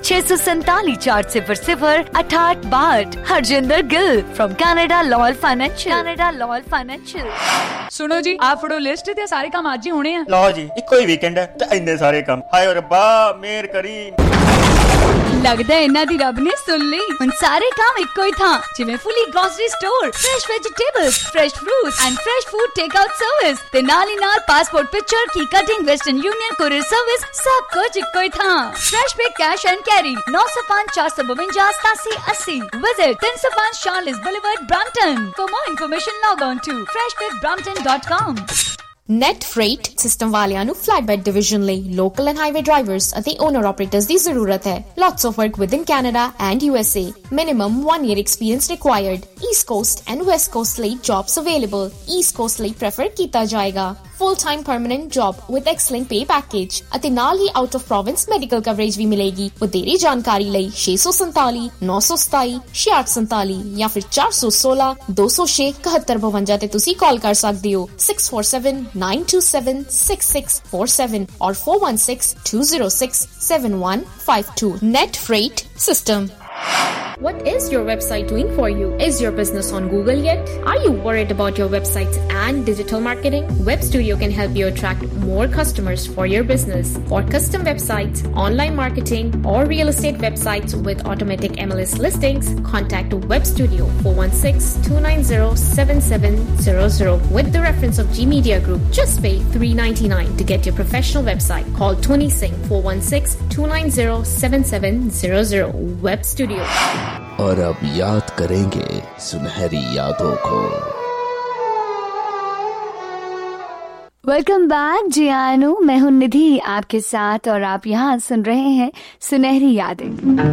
647-400-6862. Harjinder Gill from Canada Loyal Financial. Canada Loyal Financial.
सुनो जी, आप फड़ो list ते सारे काम आज ही होने हैं।
लो जी, eco ही weekend है ते इन्ने सारे काम। हाय रब्बा मेहर करी।
लगदा है इन्ना दी रब ने सुन ली। उन सारे काम इक्को ही था, जिवें fully grocery store, fresh vegetables, fresh fruit and fresh food take out service ते नाल ही नाल पासपोर्ट पिक्चर की cutting, Western Union courier service, सब कुछ इक्को ही था। Fresh Pick cash and carry 905-452-8780। Visit 305 Charles Boulevard, Brampton. For more information log on to freshbitbrampton.com।
Net Freight system वालियां नु फ्लैटबेड डिवीजन ਲਈ ਲੋਕਲ ਐਂਡ ਹਾਈਵੇ ਡਰਾਈਵਰਸ ਅਤੇ ਓਨਰ ਆਪਰੇਟਰਸ ਦੀ ਜ਼ਰੂਰਤ ਹੈ। Lots of work within Canada and USA. Minimum 1 year experience required. East Coast and West Coast ਲਈ jobs available. East Coast ਲਈ prefer ਕੀਤਾ ਜਾਏਗਾ। Full-time permanent job with excellent pay package ਅਤੇ ਨਾਲ ਹੀ out of province medical coverage ਵੀ ਮਿਲੇਗੀ। ਵਧੇਰੇ ਜਾਣਕਾਰੀ ਲਈ 647 927 6647 ਜਾਂ ਫਿਰ 416 206 7152 ਤੇ ਤੁਸੀਂ ਕਾਲ ਕਰ ਸਕਦੇ ਹੋ 647-927-6647 or 416-206-7152. Net Freight System. What is your website doing for you? Is your business on Google yet? Are you worried about your websites and digital marketing? Web Studio can help you attract more customers for your business. For custom websites, online marketing, or real estate websites with automatic MLS listings, contact Web Studio 416-290-7700 with the reference of G Media Group. Just pay $3.99 to get your professional website. Call Tony Singh 416-290-7700. Web Studio.
और अब याद करेंगे सुनहरी यादों को।
Welcome back जी आनू, मैं हूं निधि आपके साथ और आप यहाँ सुन रहे हैं सुनहरी यादें।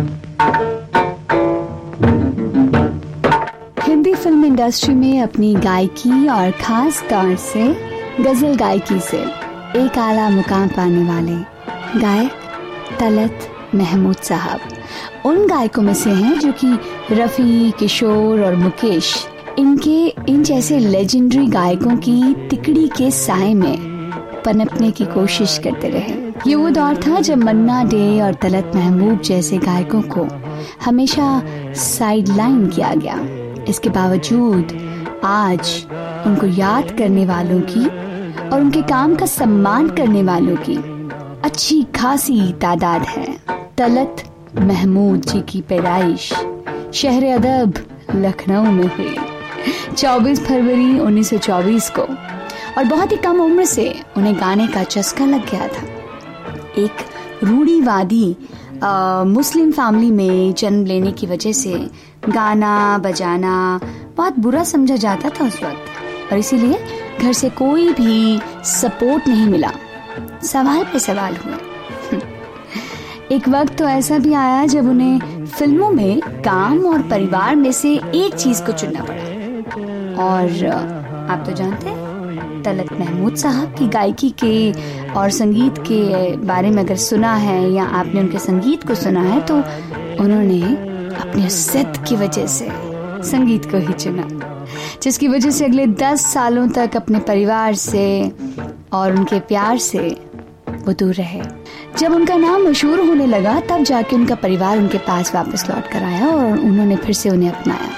हिंदी फिल्म इंडस्ट्री में अपनी गायकी और खास तौर से गजल गायकी से एक आला मुकाम पाने वाले गायक तलत महमूद साहब उन गायकों में से हैं जो कि रफ़ी, किशोर और मुकेश इन जैसे लेजेंडरी गायकों की तिकड़ी के साए में पनपने की कोशिश करते रहे। ये वो दौर था जब मन्ना डे और तलत महमूद जैसे गायकों को हमेशा साइडलाइन किया गया। इसके बावजूद आज उनको याद करने वालों की और उनके काम का सम्मान करने वालों की अच्छी खासी तादाद है। तलत महमूद जी की पैदाइश शहर अदब लखनऊ में हुई 24 फरवरी 1924 को और बहुत ही कम उम्र से उन्हें गाने का चस्का लग गया था। एक रूढ़ीवादी मुस्लिम फैमिली में जन्म लेने की वजह से गाना बजाना बहुत बुरा समझा जाता था उस वक्त और इसीलिए घर से कोई भी सपोर्ट नहीं मिला। सवाल पे सवाल हुए। एक वक्त तो ऐसा भी आया जब उन्हें फिल्मों में काम और परिवार में से एक चीज को चुनना पड़ा और आप तो जानते हैं तलत महमूद साहब की गायकी के और संगीत के बारे में अगर सुना है या आपने उनके संगीत को सुना है तो उन्होंने अपनी जिद की वजह से संगीत को ही चुना, जिसकी वजह से अगले 10 सालों तक अपने परिवार से और उनके प्यार से वो दूर रहे। जब उनका नाम मशहूर होने लगा तब जाके उनका परिवार उनके पास वापस लौट कर आया और उन्होंने फिर से उन्हें अपनाया।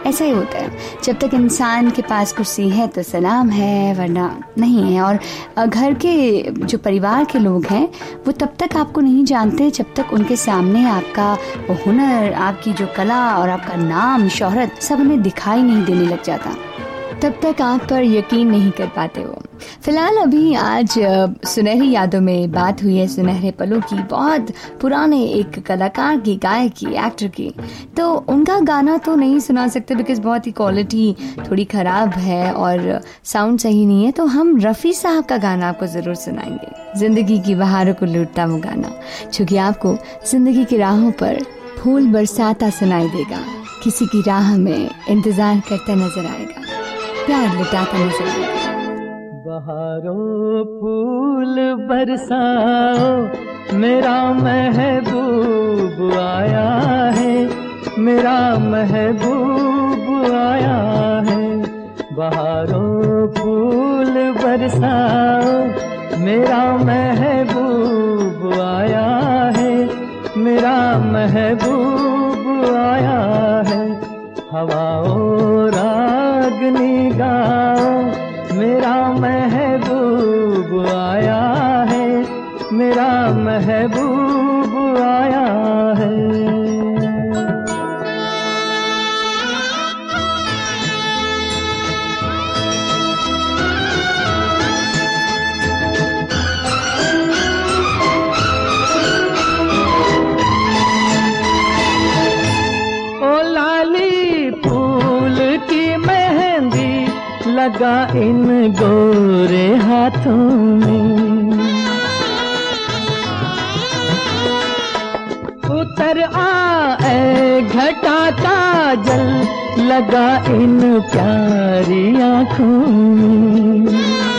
ऐसा ही होता है, जब तक इंसान के पास कुर्सी है तो सलाम है, वरना नहीं है। और घर के जो परिवार के लोग हैं वो तब तक आपको नहीं जानते जब तक उनके सामने आपका वो हुनर, आपकी जो कला और आपका नाम, शोहरत सब उन्हें दिखाई नहीं देने लग जाता, तब तक आप पर यकीन नहीं कर पाते हो। फिलहाल अभी आज सुनहरी यादों में बात हुई है सुनहरे पलों की, बहुत पुराने एक कलाकार की, गायक की, एक्टर की। तो उनका गाना तो नहीं सुना सकते बिकॉज बहुत ही क्वालिटी थोड़ी खराब है और साउंड सही नहीं है, तो हम रफ़ी साहब का गाना आपको ज़रूर सुनाएंगे, जिंदगी की बहारों को लूटता वो गाना, चूँकि आपको जिंदगी की राहों पर फूल बरसाता सुनाई देगा, किसी की राह में इंतजार करता नजर आएगा, प्यार लुटाता नजर आएगा।
बहारों फूल बरसाओ, मेरा महबूब आया है, मेरा महबूब आया है। बहारों फूल बरसाओ, मेरा महबूब आया है, मेरा महबूब आया है। हवाओं रागनी गाओ, मेरा महबूब आया है, मेरा महबूब आया है। ओ लाली फूल की मेहंदी लगा इन गोरे हाथों में, उतर आए घटा काजल लगा इन प्यारी आँखों में।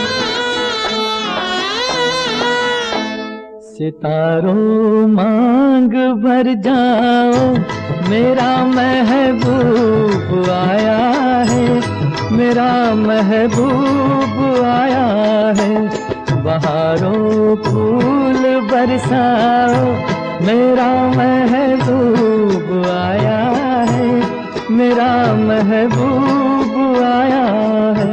सितारों मांग भर जाओ, मेरा महबूब आया है, मेरा महबूब आया है। बहारों फूल बरसाओ, मेरा महबूब आया है, मेरा महबूब आया है।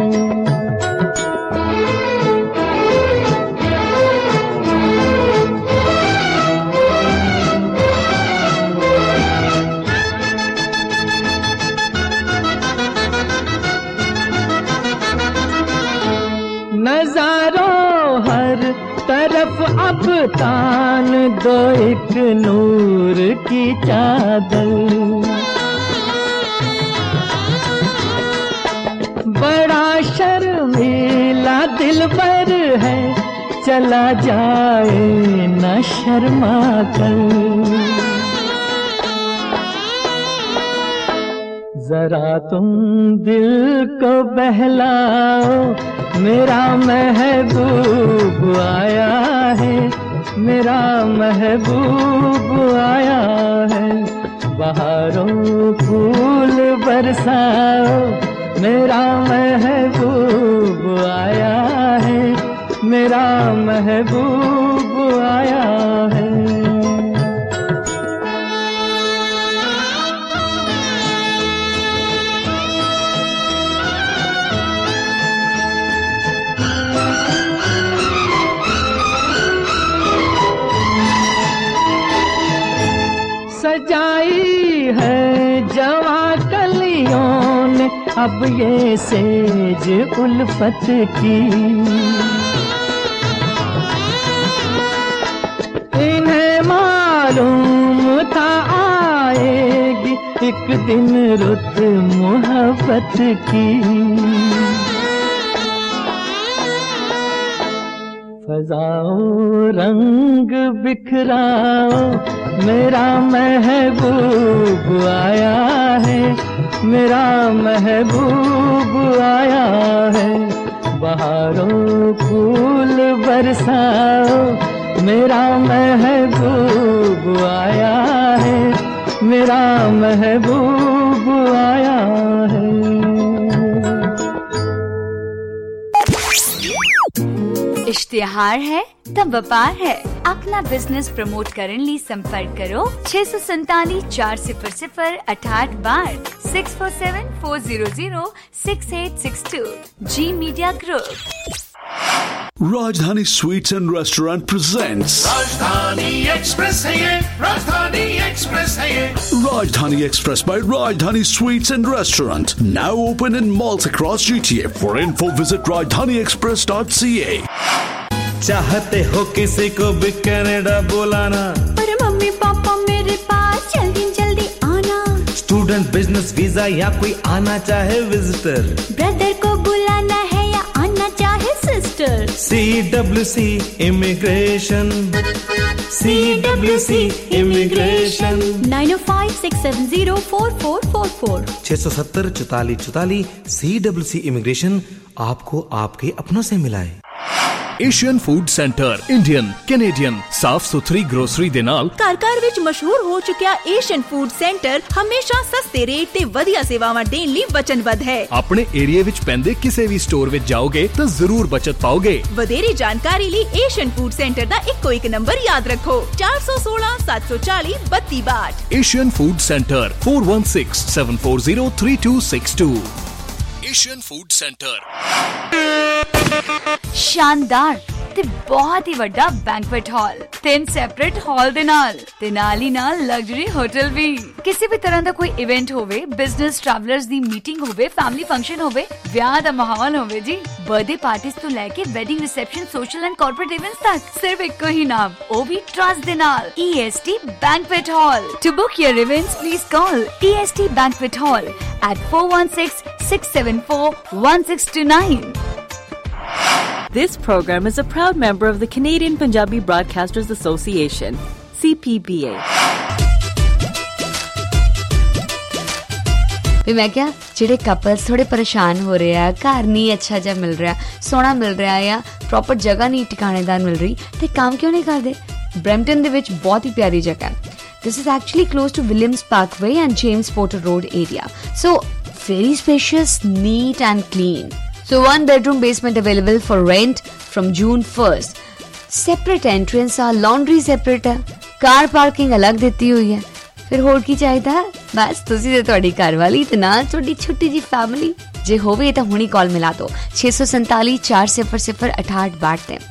नजारों हर तरफ अब तान दो एक नूर की चादर, बड़ा शर्मीला दिलबर है, चला जाए न शर्मा कर। जरा तुम दिल को बहलाओ, मेरा महबूब आया है, मेरा महबूब आया है। बहारों फूल बरसाओ, मेरा महबूब आया है, मेरा महबूब आया है। सजाई है जवा कलियों ने अब ये सेज उल्फत की, इन्हें मालूम था आएगी एक दिन रुत मोहब्बत की। फजाओं रंग बिखराओ, मेरा महबूब आया है, मेरा महबूब आया है। बहारों फूल बरसाओ, मेरा महबूब आया है, मेरा महबूब आया है।
इश्तिहार है तब व्यापार है। अपना बिजनेस प्रमोट करने लिए संपर्क करो 647 400 68 647-400-6862 G Media Group।
Rajdhani Sweets and Restaurant presents
Rajdhani Express है ये, Rajdhani Express है ये।
Rajdhani Express by Rajdhani Sweets and Restaurant, now open in malls across GTA. For info, visit rajdhaniexpress.ca.
चाहते हो किसी को भी कनाडा बुलाना,
पर मम्मी पापा मेरे पास जल्दी जल्दी आना।
स्टूडेंट, बिजनेस वीजा या कोई आना चाहे विजिटर,
ब्रदर को बुलाना है या आना चाहे sister.
CWC immigration, CWC immigration
9056704444
670 44 44। CWC immigration आपको आपके अपनों से मिलाए।
Asian food centre Indian Canadian ਸਾਫ਼ ਸੁਥਰੀ ਗਰੋਸਰੀ ਦੇ ਨਾਲ
ਘਰ ਵਿੱਚ ਮਸ਼ਹੂਰ ਹੋ ਚੁੱਕਿਆ ਏਸ਼ੀਅਨ ਫੂਡ ਸੈਂਟਰ ਹਮੇਸ਼ਾ ਸਸਤੇ ਰੇਟ ਤੇ ਵਧੀਆ ਸੇਵਾਵਾਂ ਦੇਣ ਲਈ ਵਚਨਬੱਧ ਹੈ।
ਆਪਣੇ ਏਰੀਆ ਵਿੱਚ ਪੈਂਦੇ ਕਿਸੇ ਵੀ ਸਟੋਰ ਵਿੱਚ ਜਾਓਗੇ ਤਾਂ ਜ਼ਰੂਰ ਬਚਤ ਪਾਓਗੇ।
ਵਧੇਰੇ ਜਾਣਕਾਰੀ ਲਈ ਏਸ਼ੀਅਨ ਫੂਡ ਸੈਂਟਰ ਦਾ ਇੱਕੋ ਇੱਕ ਨੰਬਰ ਯਾਦ ਰੱਖੋ 416 740 3262।
Asian food centre 4167403262। Asian food centre
शानदार ਤੇ ਬਹੁਤ ਹੀ ਵੱਡਾ ਬੈਂਕੁਏਟ ਹਾਲ, 3 ਸੈਪਰੇਟ ਹਾਲ ਦੇ ਨਾਲ ਹੀ ਨਾਲ ਲਗਜ਼ਰੀ ਹੋਟਲ ਵੀ। ਕਿਸੇ ਵੀ ਤਰ੍ਹਾਂ ਦਾ ਕੋਈ ਇਵੈਂਟ ਹੋਵੇ, ਬਿਜ਼ਨਸ ਟਰੈਵਲਰਸ ਦੀ ਮੀਟਿੰਗ ਹੋਵੇ, ਫੈਮਿਲੀ ਫੰਕਸ਼ਨ ਹੋਵੇ, ਵਿਆਹ ਦਾ ਮਾਹੌਲ ਹੋਵੇ ਜੀ, ਬਰਥਡੇ ਪਾਰਟੀਜ਼ ਤੋਂ ਲੈ ਕੇ wedding reception, social and corporate events ਤੱਕ, ਸਿਰਫ ਇੱਕੋ ਹੀ ਨਾਮ, ਉਹ ਵੀ ਟਰਸਟ ਦੇ ਨਾਲ, EST Banquet Hall। To book your events, please call EST Banquet Hall at 416-674-1629.
This program is a proud member of the Canadian Punjabi Broadcasters Association, CPBA.
ਵੀ ਮੈਂ ਕਿਹਾ ਜਿਹੜੇ ਕਪਲਸ ਥੋੜੇ ਪਰੇਸ਼ਾਨ ਹੋ ਰਹੇ ਆ, ਘਰ ਨਹੀਂ ਅੱਛਾ ਜਿਹਾ ਮਿਲ ਰਿਹਾ, ਸੋਹਣਾ ਮਿਲ ਰਿਹਾ ਜਾਂ ਪ੍ਰੋਪਰ ਜਗ੍ਹਾ ਨਹੀਂ ਟਿਕਾਣੇਦਾਰ ਮਿਲ ਰਹੀ, ਤੇ ਕੰਮ ਕਿਉਂ ਨਹੀਂ ਕਰਦੇ? ਬਰੈਂਪਟਨ ਦੇ ਵਿੱਚ ਬਹੁਤ ਹੀ ਪਿਆਰੀ ਜਗ੍ਹਾ ਹੈ। This is actually close to Williams Parkway and James Porter Road area. So very spacious, neat and clean. So 1-bedroom basement available for rent from June 1st. Separate entrance are, laundry separate है, car parking अलग देती हुई है। फिर होर की चाहिदा? बस तुसी ते तुहाडी घरवाली ते नाल तुहाडी छोटी जी फैमिली। जे होवे तां हुणी कॉल मिला दो 647 400 6862 ते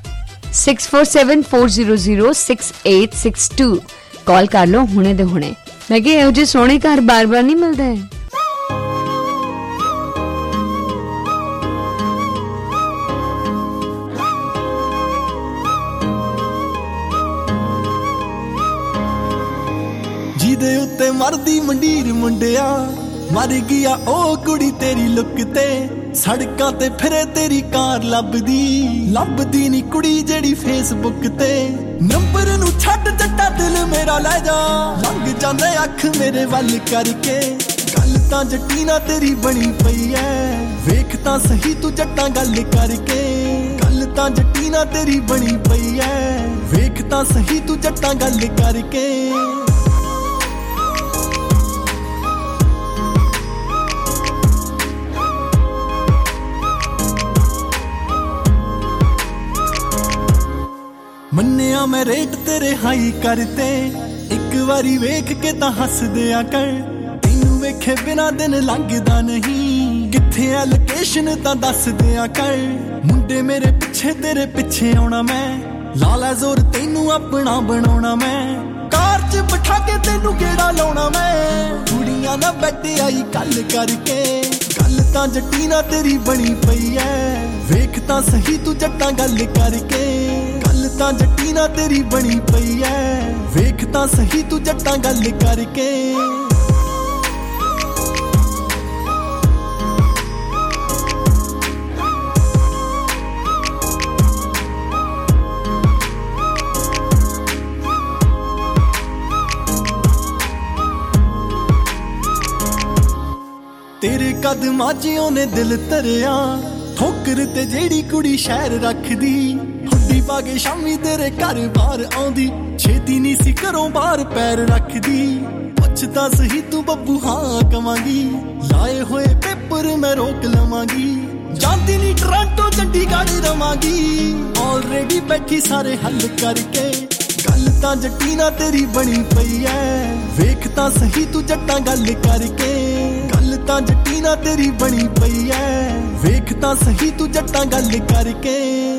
647-400-6862 कॉल कर लो हुणे दे हुणे। मैं कि एहो जे सोहणे घर बार-बार नहीं मिलदे।
ਜਿਹਦੇ ਉੱਤੇ ਮਰਦੀ ਮੰਡੀਰ ਮੁੰਡਿਆ, ਮਰ ਗਿਆ ਉਹ ਕੁੜੀ ਤੇਰੀ ਲੁੱਕ ਤੇ। ਸੜਕਾਂ ਤੇ ਫਿਰੇ ਤੇਰੀ ਕਾਰ ਲੱਭਦੀ ਨੀ ਕੁੜੀ ਜਿਹੜੀ ਫੇਸਬੁੱਕ ਤੇ। ਨੰਬਰ ਨੂੰ ਛੱਡ ਜੱਟਾ ਦਿਲ ਮੇਰਾ ਲੈ ਜਾ, ਲੰਘ ਜਾਂਦੇ ਅੱਖ ਮੇਰੇ ਵੱਲ ਕਰਕੇ। ਗੱਲ ਤਾਂ ਜੱਟੀ ਨਾ ਤੇਰੀ ਬਣੀ ਪਈ ਐ, ਵੇਖ ਤਾਂ ਸਹੀ ਤੂੰ ਜੱਟਾਂ ਗੱਲ ਕਰਕੇ। ਗੱਲ ਤਾਂ ਜੱਟੀ ਨਾ ਤੇਰੀ ਬਣੀ ਪਈ ਐ, ਵੇਖ ਤਾਂ ਸਹੀ ਤੂੰ ਜੱਟਾਂ ਗੱਲ ਕਰਕੇ। ਮੰਨਿਆ ਮੈਂ ਰੇਟ ਤੇਰੇ ਹਾਈ ਕਰਤੇ, ਇੱਕ ਵਾਰੀ ਵੇਖ ਕੇ ਤਾਂ ਹੱਸਦਿਆ ਕਰ। ਤੈਨੂੰ ਵੇਖੇ ਬਿਨਾ ਦਿਨ ਲੰਘਦਾ ਨਹੀਂ, ਕਿੱਥੇ ਆ ਲੋਕੇਸ਼ਨ ਤਾਂ ਦੱਸ ਦਿਆ ਕਰ। ਮੁੰਡੇ ਮੇਰੇ ਪਿੱਛੇ ਤੇਰੇ ਪਿੱਛੇ ਆਉਣਾ ਮੈਂ, ਲਾ ਲੈ ਜ਼ੋਰ ਤੈਨੂੰ ਆਪਣਾ ਬਣਾਉਣਾ ਮੈਂ। ਕਾਰ 'ਚ ਬਿਠਾ ਕੇ ਤੈਨੂੰ ਗੇੜਾ ਲਾਉਣਾ ਮੈਂ, ਕੁੜੀਆਂ ਨਾ ਬੈਠ ਆਈ ਗੱਲ ਕਰਕੇ। ਗੱਲ ਤਾਂ ਜੱਟੀ ਨਾ ਤੇਰੀ ਬਣੀ ਪਈ ਐ, ਵੇਖ ਤਾਂ ਸਹੀ ਤੂੰ ਜੱਟਾਂ ਗੱਲ ਕਰਕੇ। ਗੱਲ ਤਾਂ ਜੱਟੀ ਨਾ ਤੇਰੀ ਬਣੀ ਪਈ ਐ, ਵੇਖ ਤਾਂ ਸਹੀ ਤੂੰ ਜੱਟਾਂ ਗੱਲ ਕਰਕੇ। ਤੇਰੇ ਕਦਮਾਂ 'ਚ ਉਹਨੇ ਦਿਲ ਧਰਿਆ, ਠੋਕਰ ਤੇ ਜਿਹੜੀ ਕੁੜੀ ਸ਼ਹਿਰ ਰੱਖਦੀ। ਹੁੱਡੀ ਪਾ ਕੇ ਸ਼ਾਮੀ ਤੇਰੇ ਘਰ ਬਾਹਰ ਆਉਂਦੀ, ਛੇਤੀ ਨਹੀਂ ਸੀ ਘਰੋਂ ਬਾਹਰ ਪੈਰ ਰੱਖਦੀ। ਪੁੱਛਦਾ ਸਹੀ ਤੂੰ ਬੱਬੂ ਹਾਂ ਕਵਾਂਗੀ, ਲਾਏ ਹੋਏ ਪੇਪਰ ਮੈਂ ਰੋਕ ਲਵਾਂਗੀ। ਜਾਂਦੀ ਨੀ
ਟੋਰਾਂਟੋ ਚੰਡੀਗੜ੍ਹ ਰਵਾਂਗੀ ਆਲਰੇਡੀ ਬੈਠੀ ਸਾਰੇ ਹੱਲ ਕਰਕੇ ਗੱਲ ਤਾਂ ਜੱਟੀ ਨਾਲ ਤੇਰੀ ਬਣੀ ਪਈ ਐ ਵੇਖ ਤਾਂ ਸਹੀ ਤੂੰ ਜੱਟਾਂ ਗੱਲ ਕਰਕੇ ਗੱਲ ਤਾਂ ਜੱਟੀ ਨਾਲ ਤੇਰੀ ਬਣੀ ਪਈ ਐ ਵੇਖ ਤਾਂ ਸਹੀ ਤੂੰ ਜੱਟਾਂ ਗੱਲ ਕਰਕੇ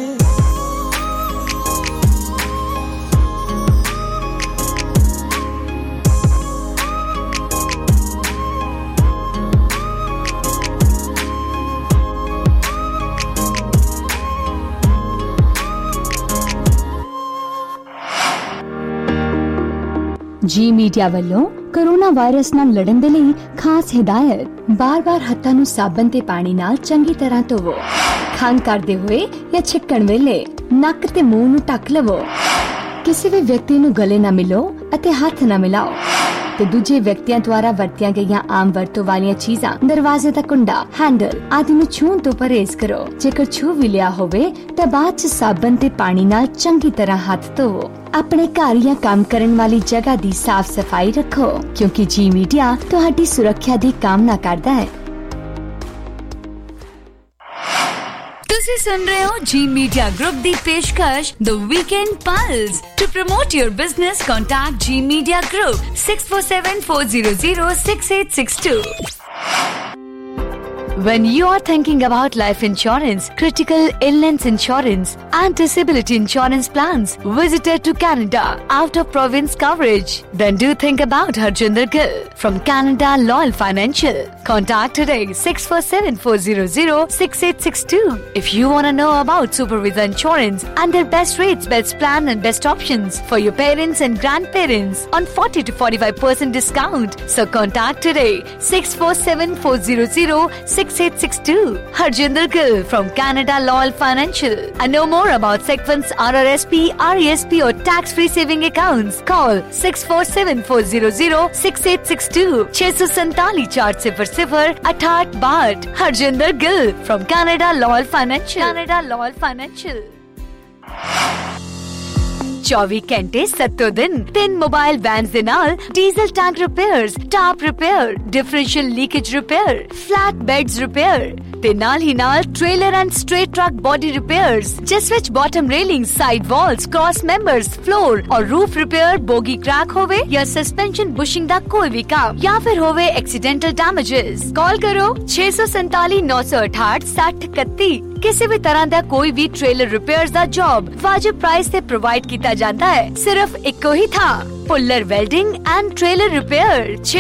ਜੀ ਮੀਡੀਆ ਵੱਲੋਂ ਕੋਰੋਨਾ ਵਾਇਰਸ ਨਾਲ ਲੜਨ ਦੇ ਲਈ ਖਾਸ ਹਿਦਾਇਤ ਬਾਰ-ਬਾਰ ਹੱਥਾਂ ਨੂੰ ਸਾਬਣ ਤੇ ਪਾਣੀ ਨਾਲ ਚੰਗੀ ਤਰ੍ਹਾਂ ਧੋਵੋ ਖੰਘ ਕਰਦੇ ਹੋਏ ਜਾਂ ਛਿੱਕਣ ਵੇਲੇ ਨੱਕ ਤੇ ਮੂੰਹ ਨੂੰ ਢੱਕ ਲਵੋ ਕਿਸੇ ਵੀ ਵਿਅਕਤੀ ਨੂੰ ਗਲੇ ਨਾ ਮਿਲੋ ਅਤੇ ਹੱਥ ਨਾ ਮਿਲਾਓ ਤੇ ਦੂਜੇ ਵਿਅਕਤੀਆਂ ਦੁਆਰਾ ਵਰਤੀਆਂ ਗਈਆਂ ਆਮ ਵਰਤੋਂ ਵਾਲੀਆਂ ਚੀਜ਼ਾਂ ਦਰਵਾਜ਼ੇ ਦਾ ਕੁੰਡਾ ਹੈਂਡਲ ਆਦਿ ਨੂੰ ਛੂਹਣ ਤੋਂ ਪਰਹੇਜ਼ ਕਰੋ ਜੇਕਰ ਛੂਹ ਵੀ ਲਿਆ ਹੋਵੇ ਤਾਂ ਬਾਅਦ ਚ ਸਾਬਣ ਤੇ ਪਾਣੀ ਨਾਲ ਚੰਗੀ ਤਰ੍ਹਾਂ ਹੱਥ ਧੋਵੋ ਆਪਣੇ ਘਰ ਜਾਂ ਕੰਮ ਕਰਨ ਵਾਲੀ ਜਗ੍ਹਾ ਦੀ ਸਾਫ਼ ਸਫਾਈ ਰੱਖੋ ਕਿਉਂਕਿ ਜੀ ਮੀਡੀਆ ਤੁਹਾਡੀ ਸੁਰੱਖਿਆ ਦੀ ਕਾਮਨਾ ਕਰਦਾ ਹੈ
ਤੁਸੀਂ ਸੁਣ ਰਹੇ ਹੋ ਜੀ ਮੀਡੀਆ ਗਰੁੱਪ ਦੀ ਪੇਸ਼ਕਸ਼ the weekend plus to promote your business contact G media group 6474006862
When you are thinking about life insurance, critical illness insurance and disability insurance plans, visited to Canada, out of province coverage, then do think about Harjinder Gill from Canada Loyal Financial. Contact today 6474006862. If you want to know about Supervisa Insurance and their best rates, best plan and best options for your parents and grandparents on 40 to 45% discount. So contact today 6474006862. Harjinder Gill from Canada Loyal Financial. And know more about Sequence RRSP, RESP or tax-free saving accounts. Call 6474006862. 647-400-6862. Harjinder Gill from Canada Loyal Financial. Canada Loyal Financial. 24 ਘੰਟੇ 7 ਦਿਨ 3 mobile vans ਦੇ ਨਾਲ diesel tank repairs, top repair, differential leakage repair, flat beds repair ਤੇ ਨਾਲ ਹੀ ਨਾਲ trailer and straight truck body repairs ਜਿਸ ਵਿੱਚ bottom railing, side walls, cross members, floor ਔਰ ਰੂਫ ਰਿਪੇਅਰ, ਬੋਗੀ ਕ੍ਰੈਕ ਹੋਵੇ ਜਾਂ ਸਸਪੈਂਸ਼ਨ ਬੁਸ਼ਿੰਗ ਦਾ ਕੋਈ ਵੀ ਕੰਮ ਜਾਂ ਫਿਰ ਹੋਵੇ ਐਕਸੀਡੈਂਟਲ ਡੈਮੇजेस। ਕਾਲ ਕਰੋ 647-968-6031। ਕਿਸੇ ਵੀ ਤਰ੍ਹਾਂ ਦਾ ਕੋਈ ਵੀ ਟ੍ਰੇਲਰ ਰਿਪੇਅਰਸ ਦਾ ਜੌਬ ਵਾਜਿਬ ਪ੍ਰਾਈਸ ਤੇ ਪ੍ਰੋਵਾਈਡ ਕੀਤਾ ਜਾਂਦਾ ਹੈ ਸਿਰਫ ਇੱਕੋ ਹੀ ਥਾਂ Puller welding and trailer repair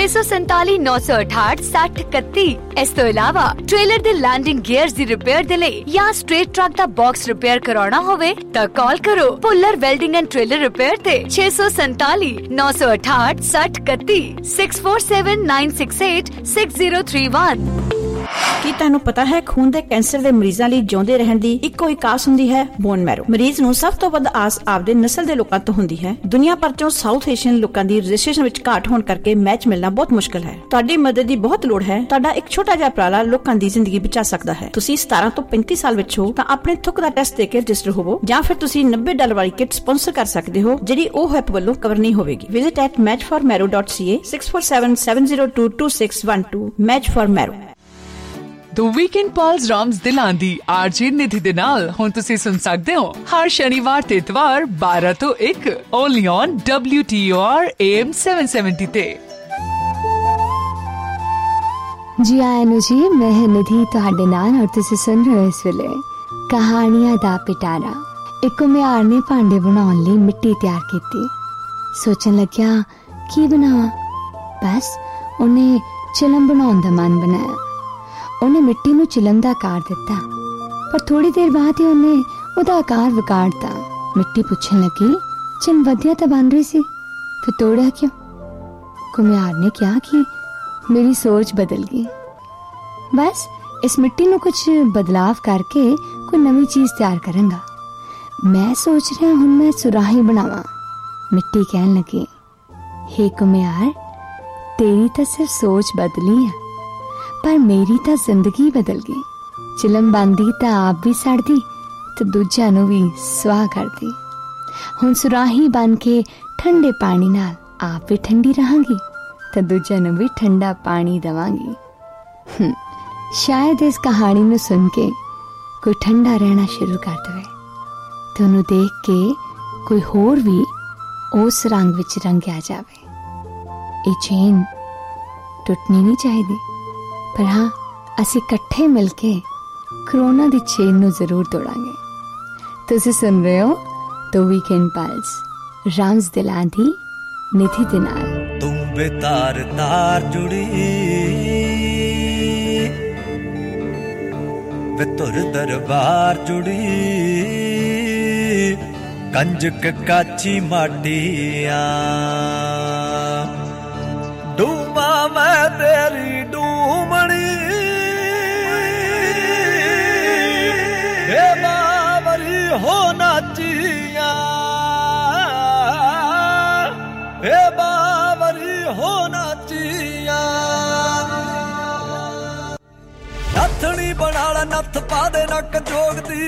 647-968-6031। ਇਸ ਤੋਂ ਇਲਾਵਾ ਟ੍ਰੇਲਰ ਦੇ ਲੈਂਡਿੰਗ ਗੀਅਰਸ ਦੀ ਰਿਪੇਅਰ ਦੇ ਲਈ ਜਾਂ ਸਟ੍ਰੇਟ ਟਰੱਕ ਦਾ ਬਾਕਸ ਰਿਪੇਅਰ ਕਰਾਉਣਾ ਹੋਵੇ ਤਾਂ ਕਾਲ ਕਰੋ Puller welding and trailer repair ਤੇ 647-968-6031 6479686031।
ਕੀ ਤੁਹਾਨੂੰ ਪਤਾ ਹੈ ਖੂਨ ਦੇ ਕੈਂਸਰ ਦੇ ਮਰੀਜ਼ਾਂ ਲਈ ਜਿਉਂਦੇ ਰਹਿਣ ਦੀ ਇੱਕੋ ਇੱਕ ਆਸ ਹੁੰਦੀ ਹੈ ਬੋਨ ਮੈਰੋ। ਮਰੀਜ਼ ਨੂੰ ਸਭ ਤੋਂ ਵੱਧ ਆਸ ਆਪਦੇ ਨਸਲ ਦੇ ਲੋਕਾਂ ਤੋਂ ਹੁੰਦੀ ਹੈ। ਦੁਨੀਆ ਭਰ ਚੋਂ ਸਾਊਥ ਏਸ਼ੀਅਨ ਲੋਕਾਂ ਦੀ ਰਜਿਸਟ੍ਰੇਸ਼ਨ ਵਿੱਚ ਘਾਟ ਹੋਣ ਕਰਕੇ ਮੈਚ ਮਿਲਣਾ ਬਹੁਤ ਮੁਸ਼ਕਲ ਹੈ। ਤੁਹਾਡੀ ਮਦਦ ਦੀ ਬਹੁਤ ਲੋੜ ਹੈ। ਤੁਹਾਡਾ ਇੱਕ ਛੋਟਾ ਜਿਹਾ ਉਪਰਾਲਾ ਲੋਕਾਂ ਦੀ ਜ਼ਿੰਦਗੀ ਬਚਾ ਸਕਦਾ ਹੈ। ਤੁਸੀਂ 17 ਤੋਂ 35 ਸਾਲ ਵਿੱਚ ਹੋ ਤਾਂ ਆਪਣੇ ਥੁੱਕ ਦਾ ਟੈਸਟ ਦੇ ਕੇ ਰਜਿਸਟਰ ਹੋਵੋ ਜਾਂ ਫਿਰ ਤੁਸੀਂ $90 ਵਾਲੀ ਕਿਟ ਸਪਾਂਸਰ ਕਰ ਸਕਦੇ ਹੋ ਜਿਹੜੀ ਉਹ ਐਪ ਵੱਲੋਂ ਕਵਰ ਨਹੀਂ ਹੋਵੇਗੀ। Visit at matchformarrow.ca 6477022612 match for marrow।
The Weekend Pulse Rams ਦਿਲਾਂ ਦੀ ਆਰਜੇ ਨਿਧੀ ਦੇ ਨਾਲ ਹੁਣ ਤੁਸੀਂ ਸੁਣ ਸਕਦੇ ਹੋ ਹਰ ਸ਼ਨੀਵਾਰ ਤੇ ਇਤਵਾਰ 12 ਤੋਂ 1 only on WTOR AM 770 ਤੇ।
ਜੀ ਆਇਆਂ ਨੂੰ ਜੀ, ਮੈਂ ਨਿਧੀ ਤੁਹਾਡੇ ਨਾਲ ਔਰ ਤੁਸੀਂ ਸੁਣ ਰਹੇ ਹੋ ਇਸ ਵੇਲੇ ਕਹਾਣੀਆਂ ਦਾ ਪਿਟਾਰਾ। ਇੱਕ ਘੁਮਿਆਰ ਨੇ ਭਾਂਡੇ ਬਣਾਉਣ ਲਈ ਮਿੱਟੀ ਤਿਆਰ ਕੀਤੀ। ਸੋਚਣ ਲੱਗਿਆ ਕੀ ਬਣਾਵਾਂ। ਬਸ ਉਹਨੇ ਚਿਲਮ ਬਣਾਉਣ ਦਾ ਮਨ ਬਣਾਇਆ। ਉਹਨੇ ਮਿੱਟੀ ਨੂੰ ਚਿਲਮ ਦਾ ਆਕਾਰ ਦਿੱਤਾ ਪਰ ਥੋੜੀ ਦੇਰ ਬਾਅਦ ਹੀ ਉਹਨੇ ਉਹਦਾ ਆਕਾਰ ਵਿਗਾੜਤਾ। ਮਿੱਟੀ ਪੁੱਛਣ ਲੱਗੀ ਚਿਲਮ ਵਧੀਆ ਤਾਂ ਬਣ ਰਹੀ ਸੀ ਫਿਰ ਤੋੜਿਆ ਕਿਉਂ? ਘੁਮਿਆਰ ਨੇ ਕਿਹਾ ਕਿ ਮੇਰੀ ਸੋਚ ਬਦਲ ਗਈ। ਬਸ ਇਸ ਮਿੱਟੀ ਨੂੰ ਕੁਝ ਬਦਲਾਵ ਕਰਕੇ ਕੋਈ ਨਵੀਂ ਚੀਜ਼ ਤਿਆਰ ਕਰਾਂਗਾ। ਮੈਂ ਸੋਚ ਰਿਹਾ ਹੁਣ ਮੈਂ ਸੁਰਾਹੀ ਬਣਾਵਾਂ। ਮਿੱਟੀ ਕਹਿਣ ਲੱਗੀ ਹੇ ਘੁਮਿਆਰ, ਤੇਰੀ ਤਾਂ ਸਿਰਫ ਸੋਚ ਬਦਲੀ ਹੈ ਪਰ ਮੇਰੀ ਤਾਂ ਜ਼ਿੰਦਗੀ ਬਦਲ ਗਈ। ਚਿਲਮ ਬਣਦੀ ਤਾਂ ਆਪ ਵੀ ਸੜਦੀ ਤੇ ਦੂਜਿਆਂ ਨੂੰ ਵੀ ਸਵਾਹ ਕਰਦੀ। ਹੁਣ ਸੁਰਾਹੀ ਬਣ ਕੇ ਠੰਡੇ ਪਾਣੀ ਨਾਲ ਆਪ ਵੀ ਠੰਡੀ ਰਹਾਂਗੀ ਤੇ ਦੂਜਿਆਂ ਨੂੰ ਵੀ ਠੰਡਾ ਪਾਣੀ ਦੇਵਾਂਗੀ। ਸ਼ਾਇਦ ਇਸ ਕਹਾਣੀ ਨੂੰ ਸੁਣ ਕੇ ਕੋਈ ਠੰਡਾ ਰਹਿਣਾ ਸ਼ੁਰੂ ਕਰ ਦੇਵੇ ਤੇ ਉਹਨੂੰ ਦੇਖ ਕੇ ਕੋਈ ਹੋਰ ਵੀ ਉਸ ਰੰਗ ਵਿੱਚ ਰੰਗਿਆ ਜਾਵੇ। ਇਹ ਚੇਨ ਟੁੱਟਣੀ ਨਹੀਂ ਚਾਹੀਦੀ, ਪਰ ਹਾਂ ਅਸੀਂ ਇਕੱਠੇ ਮਿਲ ਕੇ ਕਰੋਨਾ ਦੀ ਚੇਨ ਨੂੰ ਜ਼ਰੂਰ ਤੋੜਾਂਗੇ। ਤੁਸੀਂ ਸੁਣ ਰਹੇ ਹੋ ਦ ਵੀਕਐਂਡ ਪਲਸ, ਰਾਮਜ਼ ਦਿਲਾਂਦੀ, ਨਿਧੀ ਦੇ ਨਾਲ।
ਤੂੰ ਬੇਤਾਰ ਤਾਰ ਜੁੜੀ ਵੇ ਤੁਰ ਦਰਬਾਰ ਜੁੜੀ, ਕੰਜਕ ਕਾਚੀ ਮਾਟੀਆਂ ਡੂਮਾ ਮੈਂ ਤੇਰੀ ਡੂਮਣੀ ਵੇ ਬਾਵਰੀ ਹੋ ਨਾਚੀਆਂ ਵੇ ਬਾਵਰੀ ਹੋ ਨਾਚੀਆਂ। ਨੱਥਣੀ ਬਣਾ ਲੈ ਨੱਥ ਪਾ ਦੇ ਨੱਕ ਜੋਗਦੀ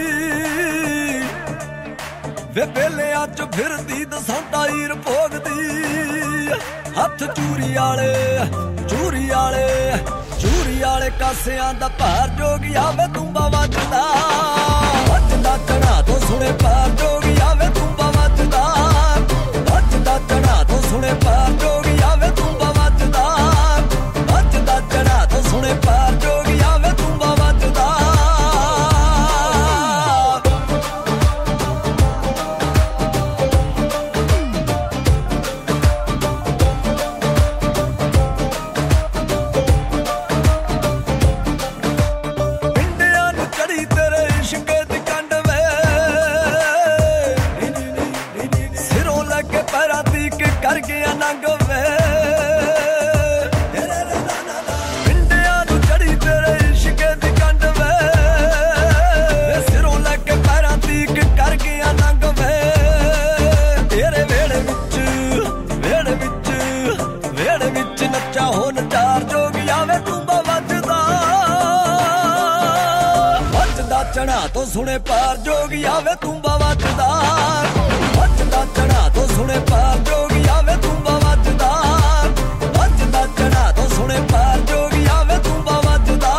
ਵੇ ਬੇਲਿਆਂ ਚ ਫਿਰਦੀ ਦਸਾਂ ਈਰ ਭੋਗਦੀ, ਹੱਥ ਚੂਰੀ ਆਲੇ ਚੂਰੀ ਆਲੇ ਚੂਰੀ ਆਲੇ ਕਾਸਿਆਂ ਦਾ ਭਾਰ ਜੋਗਿਆ ਵੇ ਤੂੰਬਾ ਵੱਜਦਾ ਵੱਜਦਾ ਚੜਾ ਤੋਂ ਸੁਣੇ ਪਾਰ ਜੋਗਿਆ ਵੇ ਤੂੰਬਾ ਵੱਜਦਾ ਵੱਜਦਾ ਚੜਾ ਤੋਂ ਸੁਣੇ ਪਾਰ ਜੋਗਿਆ ਵੇ ਤੂੰਬਾ ਵੱਜਦਾ ਵੱਜਦਾ ਚੜਾ ਤੋਂ ਸੁਣੇ ਪਾਰ ਜੋਗਿਆ ਵੇ ਤੂੰਬਾ ਵੱਜਦਾ। ਕਰ ਗਿਆ ਨੰਗ ਵੇ ਪਿੰਡਿਆਂ ਨੂੰ ਚੜੀ ਤੇਰੇ ਇਸ਼ਕੇ ਦੀ ਕੰਡ ਵੇ, ਸਿਰੋਂ ਲੈ ਕੇ ਪੈਰਾਂ ਤੀਕ ਕਰ ਗਿਆ ਨੰਗ ਵੇ, ਤੇਰੇ ਵੇੜੇ ਵਿੱਚ ਵੇੜੇ ਵਿੱਚ ਵੇੜੇ ਵਿੱਚ ਨੱਚਾ ਹੋ ਨਚਾਰ ਜੋਗਿਆ ਵੇ ਤੂੰਬਾ ਵੱਜਦਾ ਵੱਜਦਾ ਚੜਾ ਤੋਂ ਸੁਣੇ ਪਾਰ ਜੋਗਿਆ ਵੇ ਤੂੰਬਾ ਵੱਜਦਾ ਵੱਜਦਾ ਚੜਾ ਤੋਂ ਸੁਣੇ ਪਾਰ ਜੋਗਿਆ ਵੇ ਤੂੰਬਾ ਵੱਜਦਾ ਵੱਜਦਾ ਚੜਾ ਤੋਂ ਸੁਣੇ ਪਾਰ ਜੋਗਿਆ ਵੇ ਤੂੰਬਾ ਵੱਜਦਾ।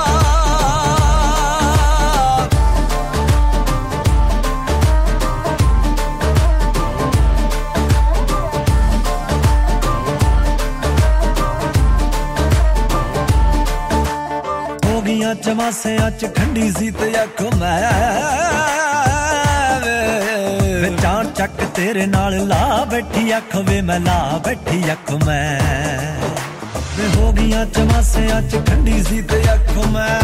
ਹੋ ਗਈਆਂ ਚਮਾਸਿਆਂ ਚ ਖੰਡੀ ਸੀ ਤੇ ਅੱਖ ਮੈਂ ਵੇ ਚਾਣ ਚੱਕ ਤੇਰੇ ਨਾਲ ਲਾ ਬੈਠੀ ਅੱਖ ਵੇ ਮੈਂ ਲਾ ਬੈਠੀ ਅੱਖ ਮੈਂ ਵੇ ਹੋ ਗਈਆਂ ਚਮਾਸਿਆਂ ਚ ਖੰਡੀ ਸੀ ਤੇ ਅੱਖ ਮੈਂ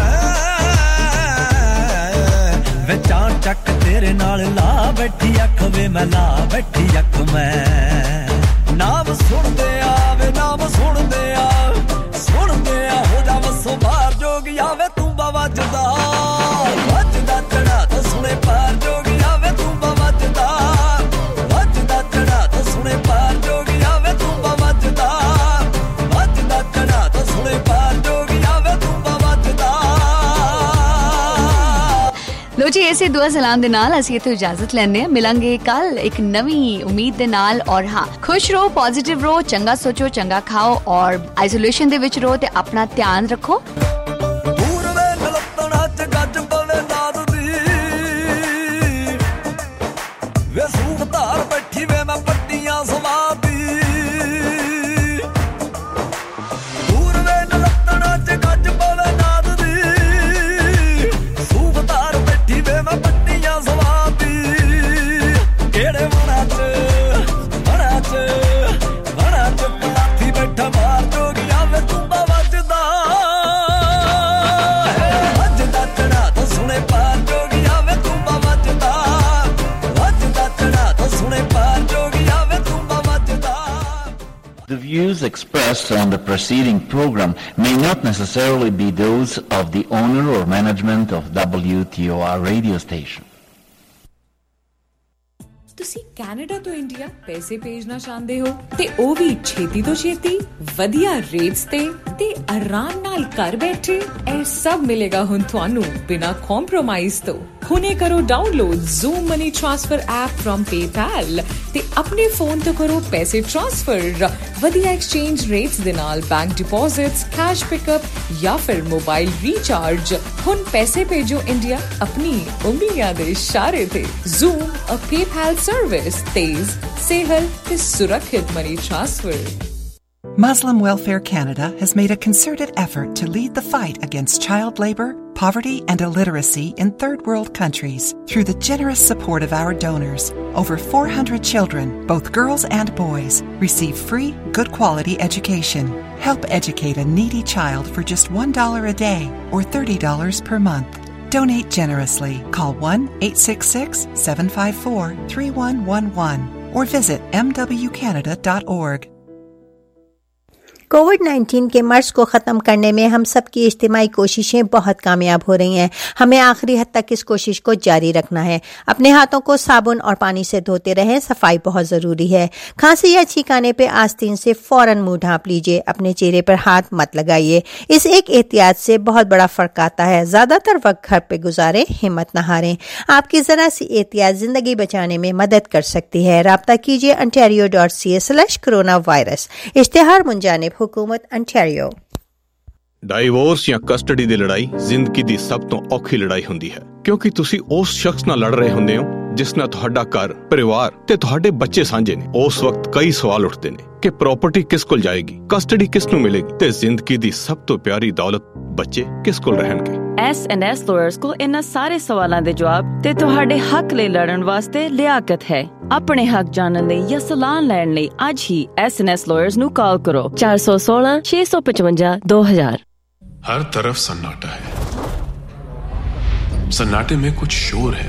ਵੇ ਚਾਣ ਚੱਕ ਤੇਰੇ ਨਾਲ ਲਾ ਬੈਠੀ ਅੱਖ ਵੇ ਮੈਂ ਲਾ ਬੈਠੀ ਅੱਖ ਮੈਂ। ਨਾਮ ਸੁਣਦੇ ਆ ਵੇ ਨਾਮ ਸੁਣਦੇ ਆ ਹੋ ਜਾ ਵਸੋਂ ਬਾਹਰ ਜੋਗਿਆ ਵੇ ਤੂੰਬਾ ਵੱਜਦਾ ਵੱਜਦਾ ਚੜਾ ਤੋਂ ਸੁਣੇ ਪਾਰ ਜੋਗਿਆ ਵੇ ਤੂੰਬਾ ਵੱਜਦਾ ਵੱਜਦਾ ਚੜਾ ਤੋਂ ਸੁਣੇ ਪਾਰ ਜੋਗਿਆ ਵੇ ਤੂੰਬਾ ਵੱਜਦਾ ਵੱਜਦਾ ਚੜਾ ਤੋਂ ਸੁਣੇ ਪਾਰ ਜੋਗਿਆ ਵੇ ਤੂੰਬਾ ਵੱਜਦਾ।
ਲੋ ਜੀ, ਇਸੇ ਦੁਆ ਸਲਾਮ ਦੇ ਨਾਲ ਅਸੀਂ ਇੱਥੇ ਇਜਾਜ਼ਤ ਲੈਂਦੇ ਹਾਂ। ਮਿਲਾਂਗੇ ਕੱਲ ਇੱਕ ਨਵੀਂ ਉਮੀਦ ਦੇ ਨਾਲ। ਔਰ ਹਾਂ, ਖੁਸ਼ ਰਹੋ, ਪੋਜ਼ਿਟਿਵ ਰਹੋ, ਚੰਗਾ ਸੋਚੋ, ਚੰਗਾ ਖਾਓ ਔਰ ਆਈਸੋਲੇਸ਼ਨ ਦੇ ਵਿੱਚ ਰਹੋ ਤੇ ਆਪਣਾ ਧਿਆਨ ਰੱਖੋ।
ਵੇ ਸੂਖ ਧਾਰ ਬੈਠੀ ਵੇ ਮੈਂ ਪੱਟੀਆਂ ਸਵਾਦੀ ਦੂਰ ਵੇ ਨਲਤਣਾ ਚ ਗੱਜ ਪਵੇ ਨਾਦ ਦੀ ਸੂਖ ਧਾਰ ਬੈਠੀ ਵੇ ਮੈਂ ਪੱਟੀਆਂ ਸਵਾਦੀ ਕਿਹੜੇ ਵਣਾ ਚ ਪਲਾਥੀ ਬੈਠਾ ਮਾਰ ਜੋਗਿਆ ਵੇ ਤੂੰਬਾ ਵੱਜਦਾ ਵੱਜਦਾ ਚੜਾ ਤੋਂ ਸੁਣੇ ਪਾਰ ਜੋਗਿਆ ਵੇ ਤੂੰਬਾ ਵੱਜਦਾ ਵੱਜਦਾ ਚੜਾ ਤੋਂ ਸੁਣੇ ਪਾਰ ਜੋਗਿਆ ਵੇ ਤੂੰਬਾ ਵੱਜਦਾ।
The views expressed on the preceding program may not necessarily be those of the owner or management of WTOR radio station.
ਤੁਸੀਂ ਕੈਨੇਡਾ ਤੋਂ ਇੰਡੀਆ ਪੈਸੇ ਭੇਜਣਾ ਚਾਹੁੰਦੇ ਹੋ ਤੇ ਉਹ ਵੀ ਛੇਤੀ ਤੋਂ ਛੇਤੀ ਵਧੀਆ ਰੇਟਸ ਤੇ ਆਰਾਮ ਨਾਲ ਘਰ ਬੈਠੇ, ਇਹ ਸਭ ਮਿਲੇਗਾ ਹੁਣ ਤੁਹਾਨੂੰ ਬਿਨਾਂ ਕੰਪਰੋਮਾਈਜ਼ ਤੋਂ। ਹੁਣੇ ਕਰੋ download Zoom money transfer app from PayPal ਤੇ ਆਪਣੇ ਫੋਨ ਤੋਂ ਕਰੋ ਪੈਸੇ ਟ੍ਰਾਂਸਫਰ ਵਧੀਆ ਐਕਸਚੇਂਜ ਰੇਟਸ ਦੇ ਨਾਲ, ਬੈਂਕ ਡਿਪੋਜ਼ਿਟਸ, ਕੈਸ਼ ਪਿਕਅਪ ਜਾਂ ਫਿਰ ਮੋਬਾਈਲ ਰੀਚਾਰਜ हुन पैसे भेजो इंडिया अपनी उंगलियां दे इशारे थे। Zoom, a PayPal service, तेज, सेहल ते सुरक्षित money transfer.
Muslim Welfare Canada has made a concerted effort to lead the fight against child labor, poverty, and illiteracy in third world countries. Through the generous support of our donors, over 400 children, both girls and boys, receive free, good quality education. Help educate a needy child for just $1 a day or $30 per month. Donate generously. Call 1-866-754-3111 or visit mwcanada.org.
COVID के मर्ज को ख़त्म करने में हम सब की इज्तिमाई कोशिशें बहुत कामयाब हो रही हैं। हमें आखिरी हद तक इस कोशिश को जारी रखना है। अपने हाथों को साबुन और पानी से धोते रहें। सफाई बहुत ज़रूरी है। खांसी या छींकाने पे आस्तीन से फ़ौरन मुंह ढांप लीजिए। अपने चेहरे पर हाथ मत लगाइए। इस एक एहतियात से बहुत बड़ा फ़र्क आता है। ज़्यादातर वक्त घर पे गुजारें, हिम्मत न हारें। आपकी ज़रा सी एहतियात ज़िंदगी बचाने में मदद कर सकती है। राब्ता कीजिए ontario.ca/coronavirus। इश्तिहार मुंजानिब हुकूमत अंटारियो।
ਡਾਈਵੋਰਸ ਜਾਂ ਕਸਟਡੀ ਦੀ ਲੜਾਈ ਜ਼ਿੰਦਗੀ ਦੀ ਸਭ ਤੋਂ ਔਖੀ ਲੜਾਈ ਹੁੰਦੀ ਹੈ, ਕਿਉਂਕਿ ਤੁਸੀਂ ਉਸ ਸ਼ਖਸ ਨਾਲ ਲੜ ਰਹੇ ਹੁੰਦੇ ਹੋ ਜਿਸ ਨਾਲ ਤੁਹਾਡਾ ਘਰ, ਪਰਿਵਾਰ ਤੇ ਤੁਹਾਡੇ ਬੱਚੇ ਸਾਂਝੇ ਨੇ। ਉਸ ਵਕਤ ਕਈ ਸਵਾਲ ਉੱਠਦੇ ਨੇ ਕਿ ਪ੍ਰਾਪਰਟੀ ਕਿਸ ਕੋਲ ਜਾਏਗੀ, ਕਸਟਡੀ ਕਿਸ ਨੂੰ ਮਿਲੇਗੀ ਤੇ ਜ਼ਿੰਦਗੀ ਦੀ ਸਭ ਤੋਂ ਪਿਆਰੀ ਦੌਲਤ ਬੱਚੇ ਕਿਸ ਕੋਲ ਰਹਿਣਗੇ।
S&S ਲਾਇਰਸ ਕੋਲ ਇਹਨਾਂ ਸਾਰੇ ਸਵਾਲਾਂ ਦੇ ਜਵਾਬ ਤੇ ਤੁਹਾਡੇ ਹੱਕ ਲਈ ਲੜਨ ਵਾਸਤੇ ਲਿਆਕਤ ਹੈ। ਆਪਣੇ ਹੱਕ ਜਾਣਨ ਲਈ ਜਾਂ ਸਲਾਹ ਲੈਣ ਲਈ ਅੱਜ ਹੀ S&S ਲਾਇਰਸ ਨੂੰ ਕਾਲ ਕਰੋ 416-655-2000।
हर तरफ सन्नाटा है, सन्नाटे में कुछ शोर है,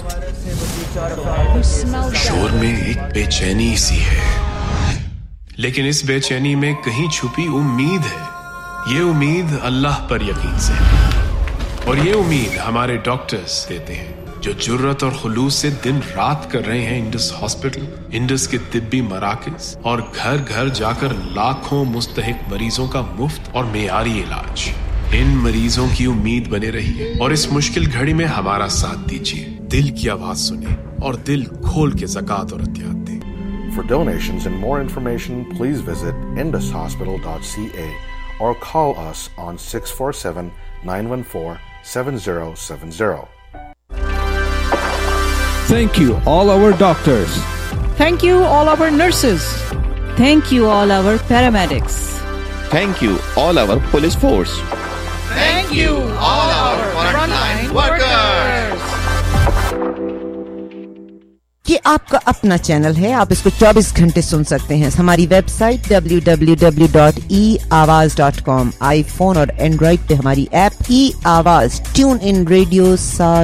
शोर में एक बेचैनी सी है, लेकिन इस बेचैनी में कहीं छुपी उम्मीद है। ये उम्मीद अल्लाह पर यकीन से है और ये उम्मीद हमारे डॉक्टर्स देते हैं जो जुर्रत और खुलूस से दिन रात कर रहे हैं इंडस हॉस्पिटल, इंडस के तिब्बी मराकज और घर घर जाकर लाखों मुस्तहिक मरीजों का मुफ्त और मेयारी इलाज। इन मरीजों की उम्मीद बने रहिए और इस मुश्किल घड़ी में हमारा साथ दीजिए। दिल की आवाज सुने और दिल खोल के ज़कात और अतियात दें।
For donations and more information, please visit indushospital.ca or call us on 647-914-7070.
Thank you all our doctors.
Thank you all our nurses.
Thank you all our paramedics.
Thank you all our police force.
Thank you all our frontline workers.
ये आपका अपना channel है, आप इसको 24 घंटे सुन सकते हैं। हमारी वेबसाइट www.eawaz.com, आईफोन और एंड्रॉइड पे हमारी ऐप ई आवाज, ट्यून इन रेडियो,